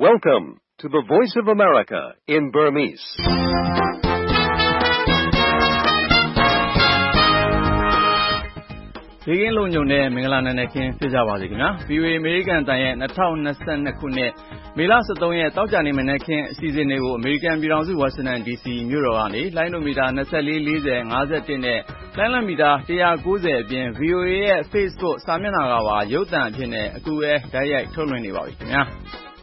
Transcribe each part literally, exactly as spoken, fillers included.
Welcome to the Voice of America in Burmese. ။ဒီကင်းလုံးညုံနဲ့မင်္ဂလာနံနက်ခင်းဖြစ်ကြပါစေခင်ဗျာ။ ဗီ အို အေ အမေရိကန်တန်ရဲ့၂၀၂၂ခုနှစ်မေလ၁၃ရက်တောက်ကြနေမနက်ခင်းအစီအစဉ်တွေကိုအမေရိကန်ပြည်ထောင်စုဝါရှင်တန်ဒီစီမြို့တော်ကနေလိုင်းနိုမီတာ၂၄ ၄၀ ၅၁နဲ့လိုင်းလံမီတာ၁၉၀အပြင် ဗီ အို အေ ရဲ့ Facebook စာမျက်နှာကပါရုပ်သံအဖြစ်နဲ့အခုပဲဓာတ်ရိုက်ထုတ်လွှင့်နေပါပြီခင်ဗျာ။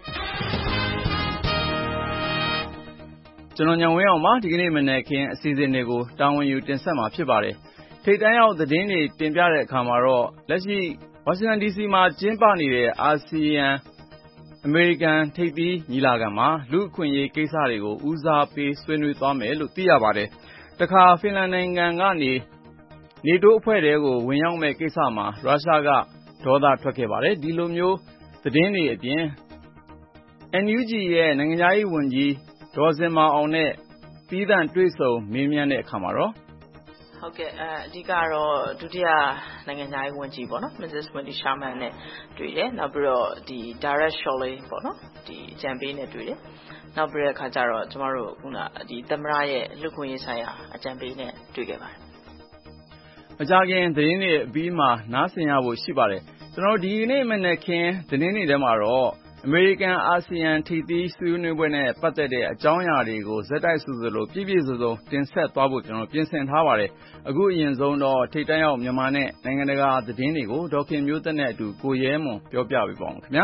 ကျွန်တော်ညောင်ဝင်းအောင်ပါဒီကနေ့မနက်ခင်းအစီအစဉ်တွေကိုတာဝန်ယူတင်ဆက်မှာဖြစ်ပါတယ်။ထိပ်တန်းရောက်သတင်းတွေတင်ပြတဲ့အခါမှာတော့လက်ရှိဝါရှင်တန်ဒီစီမှာကျင်းပနေတဲ့အာဆီယံအမေရိကန်ထိပ်သီးညီလာခံမှာလူ့အခွင့်အရေးကိစ္စတွေကိုဦးစားပေးဆွေးနွေးသွားမယ်လို့သိရပါတယ်။တခါဖင်လန်နိုင်ငံကနေနေတိုးအဖွဲ့ထဲကိုဝင်ရောက်မဲ့ကိစ္စမှာရုရှားကဒေါသထွက်ခဲ့ပါတယ်။ဒီလိုမျိုးသတင်းတွေအပြင် အန် ယူ ဂျီ ရဲ့နိုင်ငံခြားရေးဝန်ကြီးဒေါ်ဇင်မာအောင်နဲ့သီးသန့်တွေ့ဆုံမေးမြန်းတဲ့အခါမှာတော့ဟုတ်ကဲ့အဓိကတော့ဒုတိယနိုင်ငံခြားရေးဝန်ကြီးပေါ့နော် Missus Wendy Sherman နဲ့တွေ့တယ်နောက်ပြီးတော့ဒီ Derek Chollet ပေါ့နော်ဒီအကြံပေးနဲ့တွေ့တယ်နောက်ပြီးတဲ့အခါကျတော့ကျမတို့ခုနဒီသမ္မတရဲ့လူ့ခွင့်ရေးဆိုင်ရာအကြံပေးနဲ့တွေ့ခဲ့ပါတယ်မကြခင်သတင်းတွေအပြီးမှာနားဆင်ရဖို့ရှိပါတယ်ကျွန်တော်ဒီနေ့မနေ့ခင်သတင်းတွေထဲမှာတော့အမေရိကန်အာဆီယံထိပ်သီးဆွေးနွေးပွဲနဲ့ပတ်သက်တဲ့အကြောင်းအရာတွေကိုဇက်တိုက်ဆိုသလိုပြည့်ပြည့်စုံစုံတင်ဆက်သွားဖို့ကျွန်တော်ပြင်ဆင်ထားပါတယ်အခုအရင်ဆုံးတော့ထိပ်တန်းရောက်မြန်မာနဲ့နိုင်ငံတကာသတင်းတွေကိုဒေါက်ခင်မျိုးသက်နဲ့အတူကိုရဲမွန်ပြောပြပေးပါဦးခင်ဗျာ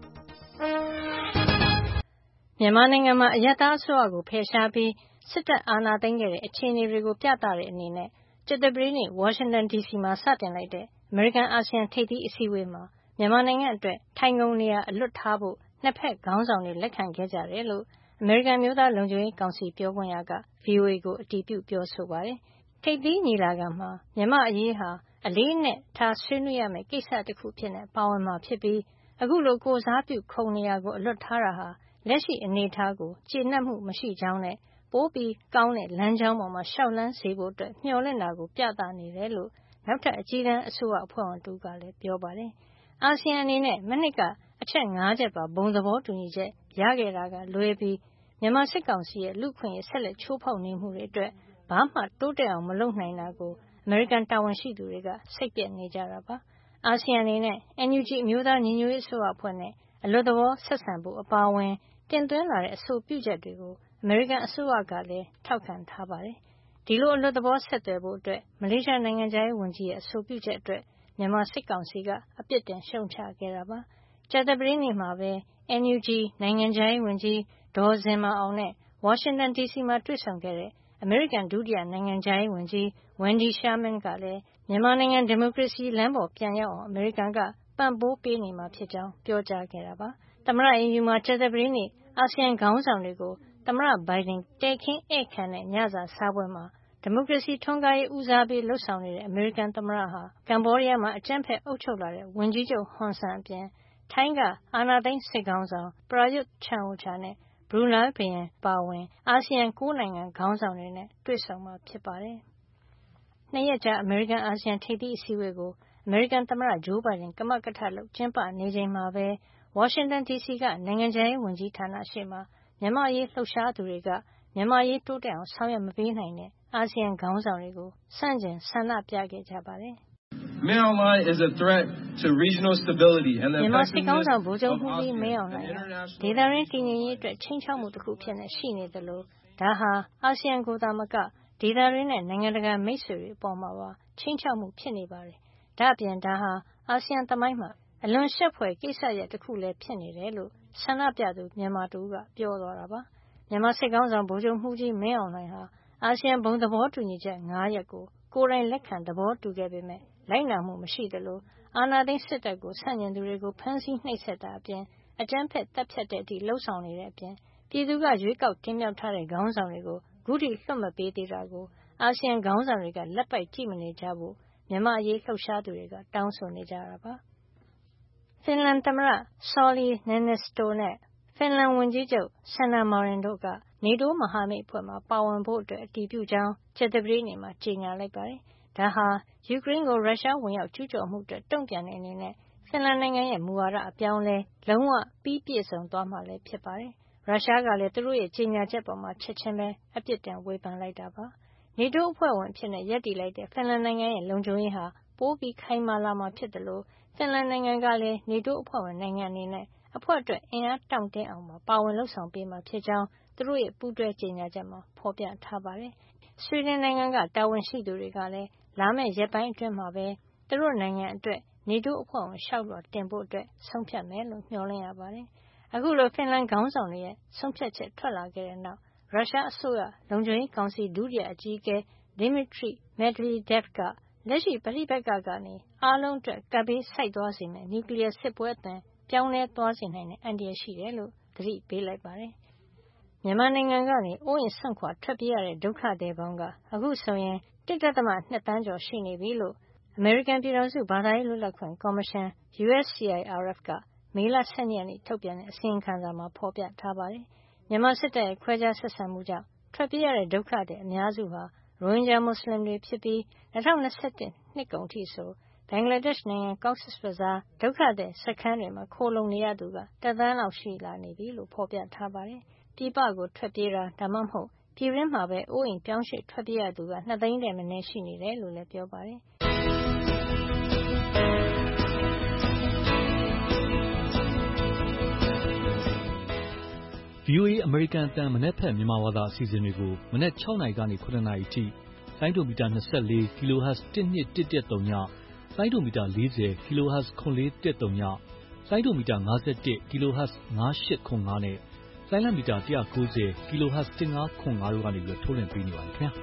မြန်မာနိုင်ငံမှာအရပ်သားအစိုးရကိုဖယ်ရှားပြီးစစ်တပ်အာဏာသိမ်းခဲ့တဲ့အခြေအနေတွေကိုပြသတဲ့အနေနဲ့ကြာသပတေးနေ့ဝါရှင်တန်ဒီစီမှာစတင်လိုက်တဲ့အမေရိကန်အာဆီယံထိပ်သီးအစည်းအဝေးမှာမြန်မာနိုင်ငံအတွက်ထိုင်ကုန်နေရာအလွတ်ထားဖို့နှစ်ဖက်ခေါင်းဆောင်တွေလက်ခံခဲ့ကြတယ်လို့အမေရိကန်မျိုးသားလုံခြုံရေးကောင်စီပြောခွင့်ရက ဗွီ အို အေ ကိုအတည်ပြုပြောဆိုပါတယ်။ထိပ်သီးညီလာခံမှာမြန်မာအရေးဟာအလေးအနက်ထားဆွေးနွေးရမယ့်ကိစ္စတစ်ခုဖြစ်နေပါဝင်မှာဖြစ်ပြီးအခုလိုကိုစားပြုခုံနေရာကိုအလွတ်ထားတာဟာလက်ရှိအနေအထားကိုကျေနပ်မှုမရှိကြောင်းနဲ့ပိုးပြီးကောင်းတဲ့လမ်းကြောင်းပေါ်မှာရှောက်လန်းစေဖို့အတွက်မျှော်လင့်တာကိုပြသနေတယ်လို့နောက်ထပ်အကြီးတန်းအစိုးရအဖွဲ့ဝင်တူကလည်းပြောပါတယ်။အာဆီယံအနေနဲ့မနှစ်ကအချက်၅ချက်ပါဘုံသဘောတူညီချက်ရခဲ့တာကလွဲပြီးမြန်မာစစ်ကောင်စီရဲ့လူ့ခွင့်ရေးဆက်လက်ချိုးဖောက်နေမှုတွေအတွက်ဘာမှတိုးတက်အောင်မလုပ်နိုင်တာကိုအမေရိကန်တာဝန်ရှိသူတွေကစိတ်ပျက်နေကြတာပါ။အာဆီယံအနေနဲ့ အန် ယူ ဂျီ အမျိုးသားညီညွတ်ရေးအစိုးရအဖွဲ့နဲ့အလွတ်သဘောဆက်ဆံဖို့အပါအဝင်တင်သွင်းလာတဲ့အဆိုပြုချက်တွေကိုအမေရိကန်အစိုးရကလည်းထောက်ခံထားပါတယ်။ဒီလိုအလွတ်သဘောဆက်သွယ်ဖို့အတွက်မလေးရှားနိုင်ငံခြားရေးဝန်ကြီးရဲ့အဆိုပြုချက်အတွက်မြန်မာစစ်ကောင်စီကအပြစ်တင်ရှုံချခဲ့တာပါ။ကြာသပတေးနေ့မှာပဲ အန် ယူ ဂျီ နိုင်ငံခြားရေးဝန်ကြီးဒေါ်ဇင်မာအောင်နဲ့ဝါရှင်တန်ဒီစီမှာတွေ့ဆုံခဲ့တဲ့အမေရိကန်ဒုတိယနိုင်ငံခြားရေးဝန်ကြီး Wendy Sherman ကလည်းမြန်မာနိုင်ငံဒီမိုကရေစီလမ်းပေါ်ပြန်ရောက်အောင်အမေရိကန်ကပံ့ပိုးပေးနေမှာဖြစ်ကြောင်းပြောကြားခဲ့တာပါ။သမ္မတအိမ်ဖြူမှာကြာသပတေးနေ့အာဆီယံခေါင်းဆောင်တွေကိုသမ္မတဘိုင်ဒန်တည်ခင်းဧည့်ခံတဲ့ညစာစားပွဲမှာဒီမိုကရေစီထွန်းကားရေးဦးစားပေးလှုပ်ဆောင်နေတဲ့အမေရိကန်သမ္မတဟာကမ္ဘောဒီးယားမှာအကြမ်းဖက်အုပ်ချုပ်လာတဲ့ဝန်ကြီးချုပ်ဟွန်ဆန်အပြင်ထိုင်းကအာဏာသိမ်းစစ်ခေါင်းဆောင်ပရာယွတ်ချန်အိုချာနဲ့ဘရူနိုင်းဘုရင်ပါဝင်အာဆီယံ၉နိုင်ငံခေါင်းဆောင်တွေနဲ့တွေ့ဆုံမှာဖြစ်ပါတယ်။နှစ်ရက်ကြာအမေရိကန်အာဆီယံထိပ်သီးအစည်းအဝေးကိုအမေရိကန်သမ္မတဂျိုးဘိုင်ဒန်ကမကထလုပ်ကျင်းပနေချိန်မှာပဲဝါရှင်တန်ဒီစီကနိုင်ငံခြားရေးဝန်ကြီးဌာနရှေ့မှာမြန်မာရေးလှုပ်ရှားသူတွေကမြန်မာရေးတိုးတက်အောင်ဆောင်ရွက်မပေးနိုင်တဲ့အာဆီယံခေါင်းဆောင်တွေကိုစန့်ကျင်ဆန္ဒပြခဲ့ကြပါတယ်။ Myanmar is a threat to regional stability and the မြန်မာစစ်ကောင်ဆောင်ဗိုလ်ချုပ်မှုကြီးမင်းအောင်လှိုင်ဒေသရင်းတည်ငြိမ်ရေးအတွက်ချိန်ချောက်မှုတစ်ခုဖြစ်နေရှိနေတယ်လို့ဒါဟာအာဆီယံကိုသာမကဒေသရင်းနဲ့နိုင်ငံတကာမိတ်ဆွေတွေအပေါ်မှာပါချိန်ချောက်မှုဖြစ်နေပါတယ်။ဒါ့အပြင်ဒါဟာအာဆီယံသမိုင်းမှာအလွန်ရှက်ဖွယ်ကိစ္စရပ်တစ်ခုလည်းဖြစ်နေတယ်လို့ဆန္ဒပြသူမြန်မာတူကပြောသွားတာပါ။မြန်မာစစ်ကောင်ဆောင်ဗိုလ်ချုပ်မှုကြီးမင်းအောင်လှိုင်ဟာအာဆီယံဘုံသဘောတူညီချက်၅ရပ်ကိုကိုယ်တိုင်လက်ခံသဘောတူခဲ့ပေမဲ့လိုက်နာမှုမရှိသလိုအာဏာသိမ်းစစ်တပ်ကိုဆန့်ကျင်သူတွေကိုဖမ်းဆီးနှိပ်စက်တာအပြင်အကြမ်းဖက်တပ်ဖြတ်တဲ့အထိလှုံ့ဆော်နေတဲ့အပြင်ပြည်သူကရွေးကောက်တင်မြှောက်ထားတဲ့ခေါင်းဆောင်တွေကိုဂုဏ်ထိလွှတ်မပေးသေးတာကိုအာဆီယံခေါင်းဆောင်တွေကလက်ပိုက်ကြည့်မနေကြဘူးမြန်မာအရေးလှုပ်ရှားသူတွေကတောင်းဆိုနေကြတာပါဖင်လန်သမ္မတဆော်လီနင်းနစ်စတိုနဲ့ဖင်လန်ဝန်ကြီးချုပ်ဆန်နာမာရင်တို့ကနေတိုးမဟာမိတ်အဖွဲ့မှာပါဝင်ဖို့အတွက်အတည်ပြုကြောင်းကြာသပတေးနေ့မှာကြေညာလိုက်ပါတယ်။ဒါဟာယူကရိန်းကိုရုရှားဝင်ရောက်ကျူးကျော်မှုအတွက်တုံ့ပြန်တဲ့အနေနဲ့ဖင်လန်နိုင်ငံရဲ့မူဝါဒအပြောင်းလဲလုံးဝပြီးပြည့်စုံသွားမှာလည်းဖြစ်ပါတယ်။ရုရှားကလည်းသူတို့ရဲ့ကြေညာချက်ပေါ်မှာချက်ချင်းပဲအပြစ်တင်ဝေဖန်လိုက်တာပါ။ NATO အဖွဲ့ဝင်အဖြစ်ရပ်တည်လိုက်တဲ့ဖင်လန်နိုင်ငံရဲ့လုံခြုံရေးဟာပိုပြီးခိုင်မာလာမှာဖြစ်တယ်လို့ဖင်လန်နိုင်ငံကလည်း NATO အဖွဲ့ဝင်နိုင်ငံအနေနဲ့အဖွဲ့အတွက်အင်အားတောင့်တင်းအောင်ပါဝင်လုပ်ဆောင်ပေးမှာဖြစ်ကြောင်းသူတို့ရဲ့ပူးတွဲကြေညာချက်မှာဖော်ပြထားပါတယ်။ဆွီဒင်နိုင်ငံကတာဝန်ရှိသူတွေကလည်းလာမယ့်ရက်ပိုင်းအတွင်းမှာပဲသူတို့နိုင်ငံအတွက် NATO အဖွဲ့ဝင်လျှောက်လွှာတင်ဖို့ဆုံးဖြတ်မယ်လို့မျှော်လင့်ရပါတယ်။အခုလိုဖင်လန်ခေါင်းဆောင်တွေရဲ့ဆုံးဖြတ်ချက်ထွက်လာခဲ့တဲ့နောက်ရုရှားအစိုးရလုံခြုံရေးကောင်စီဒုတိယအကြီးအကဲ Dmitry Medvedev ကလက်ရှိပဋိပက္ခကနေအားလုံးအတွက်ကပ်ဘေးဆိုက်သွားစေမယ့်နျူကလီးယားစစ်ပွဲအသွင်ပြောင်းလဲသွားစေနိုင်တဲ့အန္တရာယ်ရှိတယ်လို့သတိပေးလိုက်ပါတယ်။မြန်မာနိုင်ငံကနေအိုးအိမ်စွန့်ခွာထွက်ပြေးရတဲ့ဒုက္ခသည်ပေါင်းကအခုဆိုရင် တစ် ဒသမ နှစ် သန်းကျော်ရှိနေပြီလို့အမေရိကန်ပြည်ထောင်စုဘာသာရေးလွတ်လပ်ခွင့်ကော်မရှင် U S C I R F ကမေလ ၁၂ ရက်နေ့ထုတ်ပြန်တဲ့အစီရင်ခံစာမှာဖော်ပြထားပါတယ်။မြန်မာစစ်တပ်ရဲ့ခွဲခြားဆက်ဆံမှုကြောင့်ထွက်ပြေးရတဲ့ဒုက္ခသည်အများစုဟာရိုဟင်ဂျာမွတ်စလင်တွေဖြစ်ပြီး၂၀၂၁ နှစ်ကုန်ထိဆိုဘင်္ဂလားဒေ့ရှ်နိုင်ငံ Cox's Bazar ဒုက္ခသည်စခန်းတွေမှာခိုလှုံနေရသူကတသန်းလောက်ရှိလာနေပြီလို့ဖော်ပြထားပါတယ်။ပြည်ပကိုထွက်ပြေးတာဒါမှမဟုတ်ပြည်တွင်းမှာပဲအိုးအိမ်ပြောင်းရွှေ့ထွက်ပြေးရသူကနှစ်သိန်းထက်မနည်းရှိနေတယ်လို့လည်းပြောပါတယ်။ V O A အမေရိကန်အသံမနက်ဖြန်မြန်မာဘာသာအစီအစဉ်တွေကိုမနက်၆နာရီကနေ၇နာရီအထိလိုင်းဒိုမီတာ၂၄ kHz တစ် နှစ် တစ် တစ် သုံးညလိုင်းဒိုမီတာ၄၀ kHz ခွန်လေး တစ် သုံးညလိုင်းဒိုမီတာ၅၁ kHz ၅၈ခွန်၅နဲ့လိုင်းလံမီတာ၁၉၀ kHz တစ်ငါးခွန်၅တို့ကနေပြီးထုတ်လွှင့်ပေးနေပါတယ်ခင်ဗျာ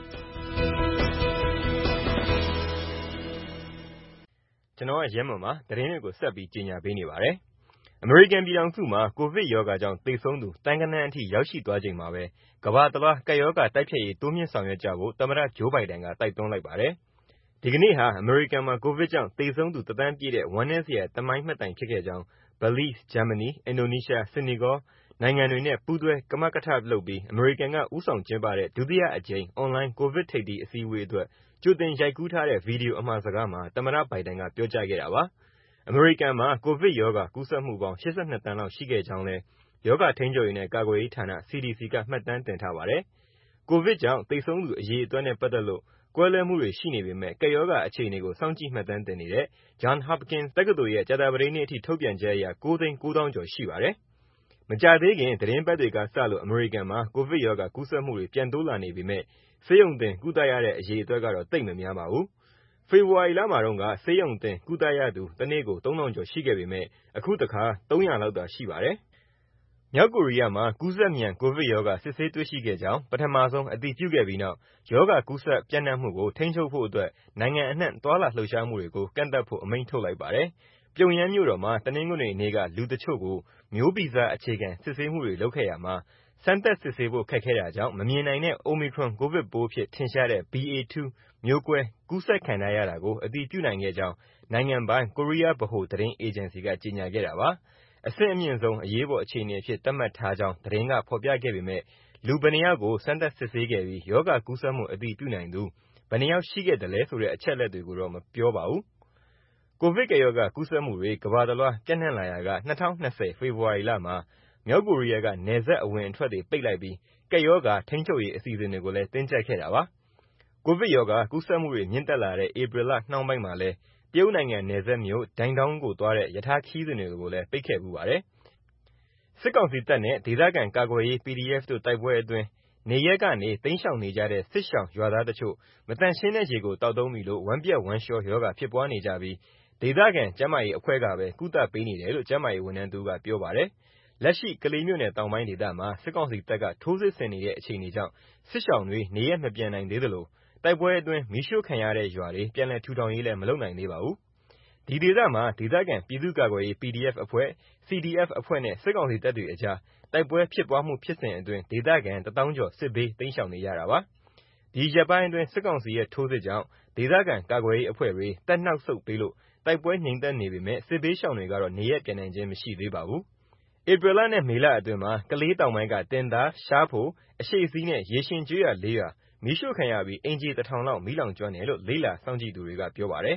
ကျွန်တော်ကရဲမွန်ပါသတင်းတွေကိုဆက်ပြီးကြီးညာပေးနေပါတယ်အမေရိကန်ပြည်ထောင်စုမှာကိုဗစ်ရောဂါကြောင့်သေဆုံးသူတန်းကနန်းအထိရောက်ရှိသွားချိန်မှာပဲကမ္ဘာတလွှားကပ်ရောဂါတိုက်ဖျက်ရေးတိုးမြင့်ဆောင်ရွက်ကြဖို့သမ္မတဂျိုးဘိုင်ဒန်ကတိုက်တွန်းလိုက်ပါတယ်။ဒီကနေ့ဟာအမေရိကန်မှာကိုဗစ်ကြောင့်သေဆုံးသူတသန်းပြည့်တဲ့ဝမ်းနည်းစရာသမိုင်းမှတ်တိုင်ဖြစ်ခဲ့ကြောင်းဘလီဇ်ဂျာမနီအင်ဒိုနီးရှားဆီနီဂေါနိုင်ငံတွေနဲ့ပူးတွဲကမကထလုပ်ပြီးအမေရိကန်ကဦးဆောင်ကျင်းပတဲ့ဒုတိယအကြိမ်အွန်လိုင်းကိုဗစ်ထိပ်သီးအစည်းအဝေးအတွက်ကြိုတင်ရိုက်ကူးထားတဲ့ဗီဒီယိုအမှာစကားမှာသမ္မတဘိုင်ဒန်ကပြောကြားခဲ့တာပါ။အမေရိကန်မှာကိုဗစ်ရောဂါကူးစက်မှုပေါင်း၈၂သန်းလောက်ရှိခဲ့ကြောင်းလည်းရောဂါထိန်းချုပ်ရေးနဲ့ကာကွယ်ရေးဌာန C D C ကမှတ်တမ်းတင်ထားပါတယ်။ကိုဗစ်ကြောင့်သေဆုံးသူအရေအတွက်နဲ့ပတ်သက်လို့ကွဲလွဲမှုတွေရှိနေပေမဲ့ကပ်ရောဂါအခြေအနေကိုစောင့်ကြည့်မှတ်တမ်းတင်နေတဲ့ Johns Hopkins တက္ကသိုလ်ရဲ့ကြာသပတေးနေ့အထိထုတ်ပြန်ချက်အရ၉သိန်း၉သောင်းကျော်ရှိပါတယ်။မကြာသေးခင်သီတင်းပတ်တွေကစလို့အမေရိကန်မှာကိုဗစ်ရောဂါကူးစက်မှုတွေပြန်တိုးလာနေပေမဲ့ဆေးရုံတင်ကုသရတဲ့အရေအတွက်ကတော့သိပ်မများပါဘူး။ဖေဖော်ဝါရီလမှာတုန်းကဆေးရုံတင်ကုသရသူတနေ့ကိုသုံးထောင်ကျော်ရှိခဲ့ပေမဲ့အခုတခါသုံးရာလောက်သာရှိပါတယ်။မြောက်ကိုရီးယားမှာကူးစက်မြန်ကိုဗစ်ရောဂါစစ်ဆေးတွေ့ရှိခဲ့ကြောင်းပထမဆုံးအတည်ပြုခဲ့ပြီးနောက်ရောဂါကူးစက်ပြန့်နှံ့မှုကိုထိန်းချုပ်ဖို့အတွက်နိုင်ငံအနှံ့သွာလာလှုပ်ရှားမှုတွေကိုကန့်သတ်ဖို့အမိန့်ထုတ်လိုက်ပါတယ်။ပြုံယမ်းမြို့တော်မှာတနင်္ဂနွေနေ့ကလူတချို့ကိုမျိုးဗီဇအခြေခံစစ်ဆေးမှုတွေလုပ်ခဲ့ရာမှာစမ်းသပ်စစ်ဆေးဖို့ခက်ခဲတာကြောင့်မမြင်နိုင်တဲ့ Omicron ကိုဗစ်ပိုးအဖြစ်ထင်ရှားတဲ့ B A two မျိုးကွဲကူးစက်ခံထားရတာကိုအတည်ပြုနိုင်ခဲ့ကြောင်းနိုင်ငံပိုင်ကိုရီးယားဗဟိုသတင်းအေဂျင်စီကကြေညာခဲ့တာပါ။အဆင့်အမြင့်ဆုံးအရေးပေါ်အခြေအနေအဖြစ်သတ်မှတ်ထားကြောင်းသတင်းကဖော်ပြခဲ့ပေမဲ့လူဘယ်နှစ်ယောက်ကိုစမ်းသပ်စစ်ဆေးခဲ့ပြီးရောဂါကူးစက်မှုအတည်ပြုနိုင်သူဘယ်နှစ်ယောက်ရှိခဲ့သလဲဆိုတဲ့အချက်အလက်တွေကိုတော့မပြောပါဘူး။ကိုဗစ်ကပ်ရောဂါကူးစက်မှုတွေကမ္ဘာတလွှားပျံ့နှံ့လာရာက၂၀၂၀ဖေဖော်ဝါရီလမှာမြောက်ကိုရီးယားကနယ်စပ်အဝင်အထွက်တွေပိတ်လိုက်ပြီးကပ်ရောဂါထိန်းချုပ်ရေးအစီအစဉ်တွေကိုလည်းတင်းကျပ်ခဲ့တာပါ။ကိုဗစ်ရောဂါကူးစက်မှုတွေမြင့်တက်လာတဲ့ဧပြီလနှောင်းပိုင်းမှာလည်းတရုတ်နိုင်ငံနယ်စပ်မြို့ဒိုင်ဒေါင်းကိုသွားတဲ့ရထားခရီးစဉ်တွေကိုလည်းပိတ်ခဲ့ဖူးပါတယ်။စစ်ကောင်စီတပ်နဲ့ဒေသခံကာကွယ်ရေး P D F တို့တိုက်ပွဲအတွင်းနေရပ်ကနေတိမ်းရှောင်နေကြတဲ့စစ်ရှောင်ရွာသားတချို့မသန့်ရှင်းတဲ့ရေကိုသောက်သုံးပြီလို့ဝမ်းပျက်ဝမ်းလျှောရောဂါဖြစ်ပွားနေကြပြီးဒေသခံကျန်းမာရေးအဖွဲ့ကပဲကုသပေးနေတယ်လို့ကျန်းမာရေးဝန်ထမ်းတဦးကပြောပါတယ်။လက်ရှိကလေးမြို့နယ်တောင်ပိုင်းဒေသမှာစစ်ကောင်စီတပ်ကထိုးစစ်ဆင်နေတဲ့အခြေအနေကြောင့်စစ်ရှောင်တွေနေရပ်မပြန်နိုင်သေးသလိုတိုက်ပွဲအတွင်းမီးရှို့ခံရတဲ့ရွာတွေပြန်လည်ထူထောင်ရေးလည်းမလုပ်နိုင်သေးပါဘူး။ဒီဒေသမှာဒေသခံပြည်သူ့ကာကွယ်ရေး P D F အဖွဲ့ C D F အဖွဲ့နဲ့စစ်ကောင်စီတပ်တွေအကြားတိုက်ပွဲဖြစ်ပွားမှုဖြစ်စဉ်အတွင်းဒေသခံတသောင်းကျော်စစ်ဘေးတိမ်းရှောင်နေရတာပါ။ဒီရက်ပိုင်းအတွင်းစစ်ကောင်စီရဲ့ထိုးစစ်ကြောင့်ဒေသခံကာကွယ်ရေးအဖွဲ့တွေတပ်နှောက်ဆုတ်ပေးလို့တိုက်ပွဲငြိမ်သက်နေပေမဲ့စစ်ဘေးရှောင်တွေကတော့နေရပ်ပြန်နိုင်ခြင်းမရှိသေးပါဘူး။ဧပြီလနဲ့မေလအတွင်းမှာကလေးတောင်ပိုင်းကတင်သားရှားဖိုအရှိတ်စီးနဲ့ရေရှင်ကျွေးရလေးရွာမီးရှို့ခံရပြီးအိမ်ခြေတထောင်လောက်မီးလောင်ကျွမ်းတယ်လို့လေ့လာစောင့်ကြည့်သူတွေကပြောပါတယ်။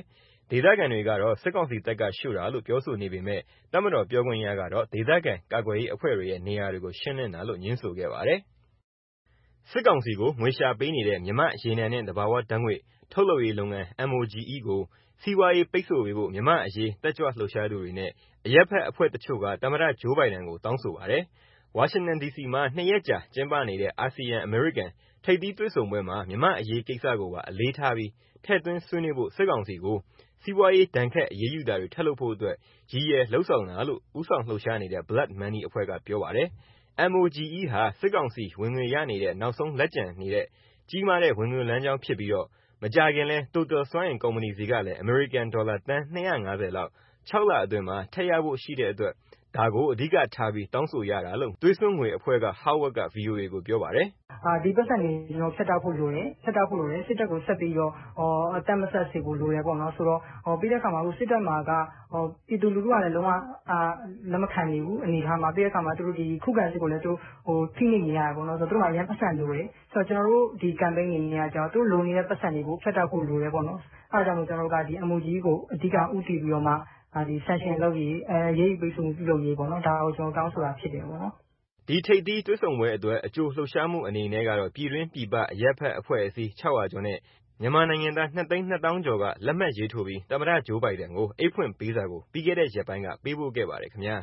ဒေသခံတွေကတော့စစ်ကောင်စီတပ်ကရှို့တာလို့ပြောဆိုနေပေမဲ့တပ်မတော်ပြောခွင့်ရကတော့ဒေသခံကာကွယ်ရေးအဖွဲ့တွေရဲ့နေရာတွေကိုရှင်းလင်းတာလို့ငြင်းဆိုခဲ့ပါတယ်။စစ်ကောင်စီကိုငွေရှာပေးနေတဲ့မြန်မာ့ရေနံနဲ့သဘာဝဓာတ်ငွေ့ထုတ်လုပ်ရေးလုပ်ငန်း M O G E ကိုစီးပွားရေးပိတ်ဆို့ပေးဖို့မြန်မာ့အရေးတက်ကြွလှုပ်ရှားသူတွေနဲ့အရပ်ဖက်အဖွဲ့တချို့ကသမ္မတဂျိုးဘိုင်ဒန်ကိုတောင်းဆိုပါတယ်။ဝါရှင်တန်ဒီစီမှာနှစ်ရက်ကြာကျင်းပနေတဲ့အာဆီယံအမေရိကန်ထိပ်သီးတွေ့ဆုံပွဲမှာမြန်မာ့အရေးကိစ္စကိုပါအလေးထားပြီးထည့်သွင်းဆွေးနွေးဖို့စစ်ကောင်စီကိုစီးပွားရေးဒဏ်ခတ်အရေးယူတာတွေထပ်လုပ်ဖို့အတွက်ရည်ရွယ်လှုံ့ဆော်တာလို့ဦးဆောင်လှုပ်ရှားနေတဲ့ Blood Money အဖွဲ့ကပြောပါတယ်။ M O G E ဟာစစ်ကောင်စီဝင်ငွေရနေတဲ့နောက်ဆုံးလက်ကျန်နေတဲ့ကြီးမားတဲ့ဝင်ငွေလမ်းကြောင်းဖြစ်ပြီးတော့မကြာခင်လဲ Total စွမ်းအင်ကုမ္ပဏီစီကလည်းအမေရိကန်ဒေါ်လာသန်း၂၅၀လောက်ခြောက်လအတွင်းမှာထပ်ရဖို့ရှိတဲ့အတွက်ဒါကိုအဓိကထားပြီးတောင်းဆိုရတာလို့သွေးစွန်းငွေအဖွဲ့က Howard က ဗွီအိုအေကိုပြောပါတယ်။အာဒီပတ်စံတွေကျွန်တော်ဖြတ်တောက်ဖို့လိုတယ်ဖြတ်တောက်ဖို့လိုတယ်စစ်တပ်ကိုဆက်ပြီးတော့ဟောအတတ်မဆက်စေဖို့လိုတယ်ပေါ့နော်ဆိုတော့ဟောပြီးတဲ့အခါမှာစစ်တပ်မှာကဟောပြည်သူလူထုကလည်းလုံးဝအာလက်မခံနိုင်ဘူးအနေထားမှာပြီးတဲ့အခါမှာသူတို့ဒီခုခံစစ်ကိုလည်းသူဟိုဖိနေနေရတာပေါ့နော်ဆိုတော့သူတို့ကရန်ပတ်စံလိုတယ်ဆိုတော့ကျွန်တော်တို့ဒီ campaign နေနေရကြတော့သူတို့လိုနေတဲ့ပတ်စံတွေကိုဖြတ်တောက်ဖို့လိုတယ်ပေါ့နော်အဲဒါကြောင့်ကျွန်တော်တို့ကဒီ M O G E ကိုအဓိကဦးတည်ပြီးတော့မှဒီ sanction လုပ်ရေးအဲရေးပိတ်ဆို့ပြုလုပ်ရေးပေါ့နော်ဒါကိုကျွန်တော်တောင်းဆိုတာဖြစ်တယ်ပေါ့နော်ဒီထိပ်သီးတွေ့ဆုံပွဲအတွက်အကျိုးလှုပ်ရှားမှုအနေနဲ့ကတော့ပြည်တွင်းပြည်ပအရက်ဖက်အဖွဲ့အစည်း၆၀၀ကျော်နဲ့မြန်မာနိုင်ငံသား၂သိန်း၂သောင်းကျော်ကလက်မှတ်ရေးထိုးပြီးသမ္မတဂျိုးဘိုင်ဒန်ကိုအိတ်ဖွင့်ပေးစာကိုပြီးခဲ့တဲ့ရက်ပိုင်းကပေးပို့ခဲ့ပါတယ်ခင်ဗျာ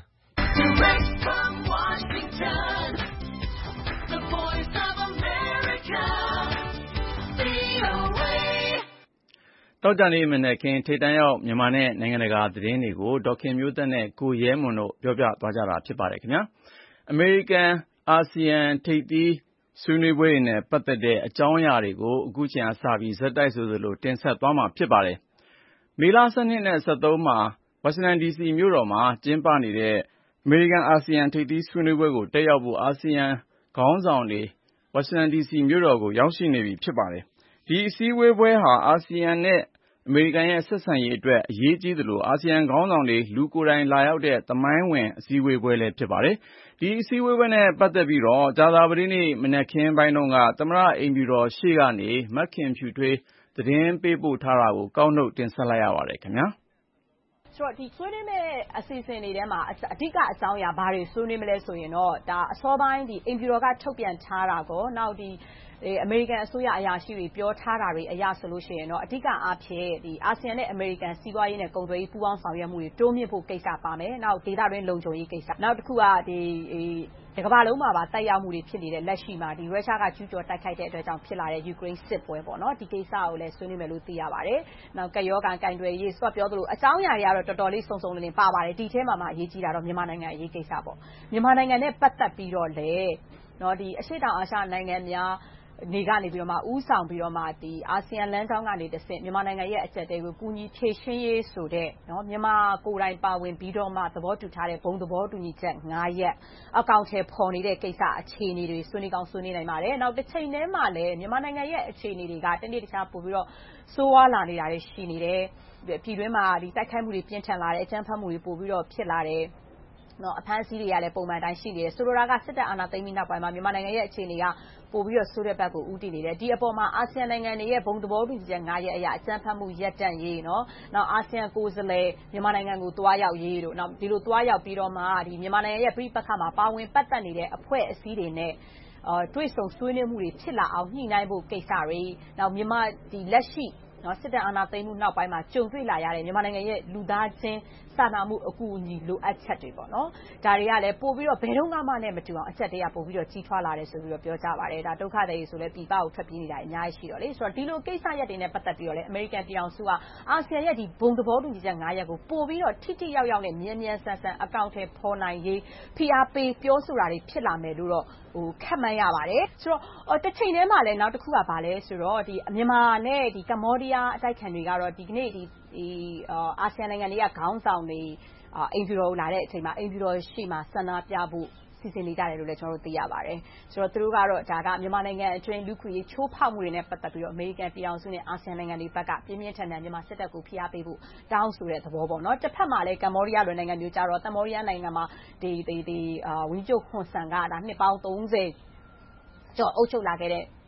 တောကြနေ့မနက်ခင်းထိပ်တန်းရောက်မြန်မာနဲ့နိုင်ငံတကာသတင်းတွေကိုဒေါခင်မျိုးသက်နဲ့ကိုရဲမွန်တို့ပြောပြသွားကြတာဖြစ်ပါတယ်ခင်ဗျာအမေရိကန်အာဆီယံထိပ်သီးဆွေးနွေးပွဲတွေနဲ့ပတ်သက်တဲ့အကြောင်းအရာတွေကိုအခုချိန်ကစပြီးဇက်တိုက်ဆိုသလိုတင်ဆက်သွားမှာဖြစ်ပါတယ်မေလ၁၂နဲ့၁၃မှာဝါရှင်တန်ဒီစီမြို့တော်မှာကျင်းပနေတဲ့အမေရိကန်အာဆီယံထိပ်သီးဆွေးနွေးပွဲကိုတက်ရောက်ဖို့အာဆီယံခေါင်းဆောင်တွေဝါရှင်တန်ဒီစီမြို့တော်ကိုရောက်ရှိနေပြီဖြစ်ပါတယ်ဒီအစည်းအဝေးပွဲဟာအာဆီယံနဲ့အမေရိကန်ရဲ့ဆက်ဆံရေးအတွက်အရေးကြီးသလိုအာဆီယံခေါင်းဆောင်တွေလူကိုယ်တိုင်လာရောက်တဲ့သမိုင်းဝင်အစည်းအဝေးပွဲလည်းဖြစ်ပါတယ်ဒီအစည်းအဝေးပွဲနဲ့ပတ်သက်ပြီးတော့ကြာသပတေးနေ့မနက်ခင်းပိုင်းတုန်းကသမ္မတအိမ်ဖြူတော်ရှေ့ကနေမက်ခင်ဖြူထွေးသတင်းပေးပို့ထားတာကိုကောက်နှုတ်တင်ဆက်လိုက်ရပါတယ်ခင်ဗျာဆိုတော့ဒီဆွေးနွေးမဲ့အစီအစဉ်တွေထဲမှာအဓိကအကြောင်းအရာဘာတွေဆွေးနွေးမလဲဆိုရင်တော့ဒါအစောပိုင်းဒီအိမ်ဖြူတော်ကထုတ်ပြန်ထားတာကောနောက်ဒီအမေရိကန်အစိုးရအရာရှိတွေပြောထားတာတွေအရဆိုလို့ရှိရင်တော့အဓိကအားဖြင့်ဒီအာဆီယံနဲ့အမေရိကန်စီးပွားရေးနဲ့ကုန်သွယ်ရေးပူးပေါင်းဆောင်ရွက်မှုတွေတိုးမြင့်ဖို့ကိစ္စပါမယ်။နောက်ဒေသတွင်းလုံခြုံရေးကိစ္စနောက်တစ်ခုကဒီဒီကမ္ဘာလုံးမှာပါတိုက်ရောက်မှုတွေဖြစ်နေတဲ့လက်ရှိမှာဒီရုရှားကကျူးကျော်တိုက်ခိုက်တဲ့အတွက်ကြောင့်ဖြစ်လာတဲ့ယူကရိန်းစစ်ပွဲပေါ့နော်ဒီကိစ္စကိုလည်းဆွေးနွေးမယ်လို့သိရပါတယ်။နောက်ကရောဂါကင်တွယ်ရေးဆွတ်ပြောသလိုအကြောင်းအရာတွေကတော့တော်တော်လေးစုံစုံလင်လင်ပါပါတယ်ဒီထဲမှာမှအရေးကြီးတာတော့မြန်မာနိုင်ငံအရေးကိစ္စပေါ့မြန်မာနိုင်ငံနဲ့ပတ်သက်ပြီးတော့လေနော်ဒီအရှေ့တောင်အာရှနိုင်ငံများနေကနေပြီးတော့မှဥဆောင်ပြီးတော့မှဒီအာဆီယံလမ်းကြောင်းကနေတဆင့်မြန်မာနိုင်ငံရဲ့အကျပ်တဲကိုကူညီဖြည့်ရှင်းရေးဆိုတဲ့နော်မြန်မာကိုယ်တိုင်ပါဝင်ပြီးတော့မှသဘောတူထားတဲ့ဘုံသဘောတူညီချက်၅ရပ်အကောင့်ထဲပေါ်နေတဲ့ကိစ္စအခြေအနေတွေဆွေးနွေးကောင်းဆွေးနွေးနိုင်ပါတယ်နောက်တစ်ချိန်တည်းမှာလည်းမြန်မာနိုင်ငံရဲ့အခြေအနေတွေကတနေ့တခြားပို့ပြီးတော့စိုးဝါးလာနေတာတွေရှိနေတယ်ပြည်တွင်းမှာဒီတိုက်ခိုက်မှုတွေပြင်းထန်လာတယ်အကြမ်းဖက်မှုတွေပို့ပြီးတော့ဖြစ်လာတယ်နော်အဖမ်းအဆီးတွေကလည်းပုံမှန်တိုင်းရှိနေတယ်ဆိုလိုတာကစစ်တပ်အာဏာသိမ်းပြီးနောက်ပိုင်းမှာမြန်မာနိုင်ငံရဲ့အခြေအနေကပို့ပြီးတော့ဆိုးတဲ့ဘက်ကိုဦးတည်နေတယ်ဒီအပေါ်မှာအာဆီယံနိုင်ငံတွေရဲ့ဘုံသဘောတူညီချက်၅ရပ်အရာအကြမ်းဖက်မှုရပ်တန့်ရေးနော်နောက်အာဆီယံကိုယ်စားလှယ်မြန်မာနိုင်ငံကိုတွားရောက်ရေးတို့နောက်ဒီလိုတွားရောက်ပြီးတော့မှဒီမြန်မာနိုင်ငံရဲ့ပြည်ပခါမှာပါဝင်ပတ်သက်နေတဲ့အဖွဲ့အစည်းတွေနဲ့အာတွေ့ဆုံဆွေးနွေးမှုတွေဖြစ်လာအောင်ညှိနှိုင်းဖို့ကိစ္စတွေနောက်မြန်မာဒီလက်ရှိနော်စစ်တပ်အာဏာသိမ်းမှုနောက်ပိုင်းမှာကြုံတွေ့လာရတဲ့မြန်မာနိုင်ငံရဲ့လူသားချင်းစာနာမှုအကူအညီလိုအပ်ချက်တွေပေါ့နော်ဒါတွေကလည်းပို့ပြီးတော့ဘယ်တော့မှနဲ့မတူအောင်အချက်တွေကပို့ပြီးတော့ကြီးထွားလာတယ်ဆိုပြီးတော့ပြောကြပါတယ်ဒါဒုက္ခတွေဆိုလည်းပြည်ပကိုထွက်ပြေးနေတာအများကြီးရှိတော့လေဆိုတော့ဒီလိုကိစ္စရပ်တွေနဲ့ပတ်သက်ပြီးတော့လည်းအမေရိကန်ပြည်အောင်စုကအာဆီယံရဲ့ဒီဘုံသဘောတူညီချက်၅ရပ်ကိုပို့ပြီးတော့ထိထိရောက်ရောက်နဲ့မြန်မြန်ဆန်ဆန်အကောင့်ထဲပေါ်နိုင်ရေးဖိအားပေးပြောဆိုတာတွေဖြစ်လာမယ်လို့တော့ဟိုခက်မှန်းရပါတယ်ဆိုတော့တစ်ချိန်တည်းမှာလည်းနောက်တစ်ခုကဘာလဲဆိုတော့ဒီမြန်မာနဲ့ဒီကမ္ဘောဒီးယားအတိုက်ခံတွေကတော့ဒီကနေ့ဒီဒီအာဆီယံနိုင်ငံတွေကခေါင်းဆောင်တွေအိမ်ဖြူတော်လာတဲ့အချိန်မှာအိမ်ဖြူတော်ရှိမှဆန္ဒပြဖို့စီစဉ်နေကြတယ်လို့လည်းကျွန်တော်တို့သိရပါတယ်ဆိုတော့သူတို့ကတော့ဒါကမြန်မာနိုင်ငံအတွင်းလူခွေချိုးဖောက်မှုတွေနဲ့ပတ်သက်ပြီးတော့အမေရိကန်ပြည်အောင်စုနဲ့အာဆီယံနိုင်ငံတွေဘက်ကပြင်းပြင်းထန်ထန်မြန်မာစစ်တပ်ကိုဖိအားပေးဖို့တောင်းဆိုတဲ့သဘောပေါ့နော်တစ်ဖက်မှာလည်းကမ္ဘောဒီးယားလိုနိုင်ငံမျိုးကြတော့ကမ္ဘောဒီးယားနိုင်ငံမှာဒီဒီဒီအာဝင်းကျုပ်ခွန်ဆန်ကဒါနှစ်ပေါင်းသုံးဆယ်ကျော်အုပ်ချုပ်လာခဲ့တဲ့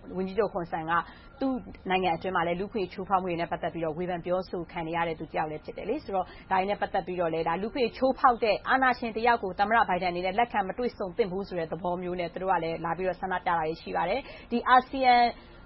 ဝန်ကြီးချုပ်ဟွန်ဆန်ကသူ့နိုင်ငံအတွင်းမှာလည်းလူခွေချိုးဖောက်မှုတွေနဲ့ပတ်သက်ပြီးတော့ဝေဖန်ပြောဆိုခံရတဲ့သူတယောက်လည်းဖြစ်တယ်လေဆိုတော့ဒါနဲ့ပတ်သက်ပြီးတော့လည်းဒါလူခွေချိုးဖောက်တဲ့အာဏာရှင်တယောက်ကိုသမ္မတဘိုင်ဒန်အနေနဲ့လက်ခံမတွေ့ဆုံသင့်ဘူးဆိုတဲ့သဘောမျိုးနဲ့သူတို့ကလည်းလာပြီးတော့ဆန္ဒပြတာတွေရှိပါတယ်ဒီအာဆီယံ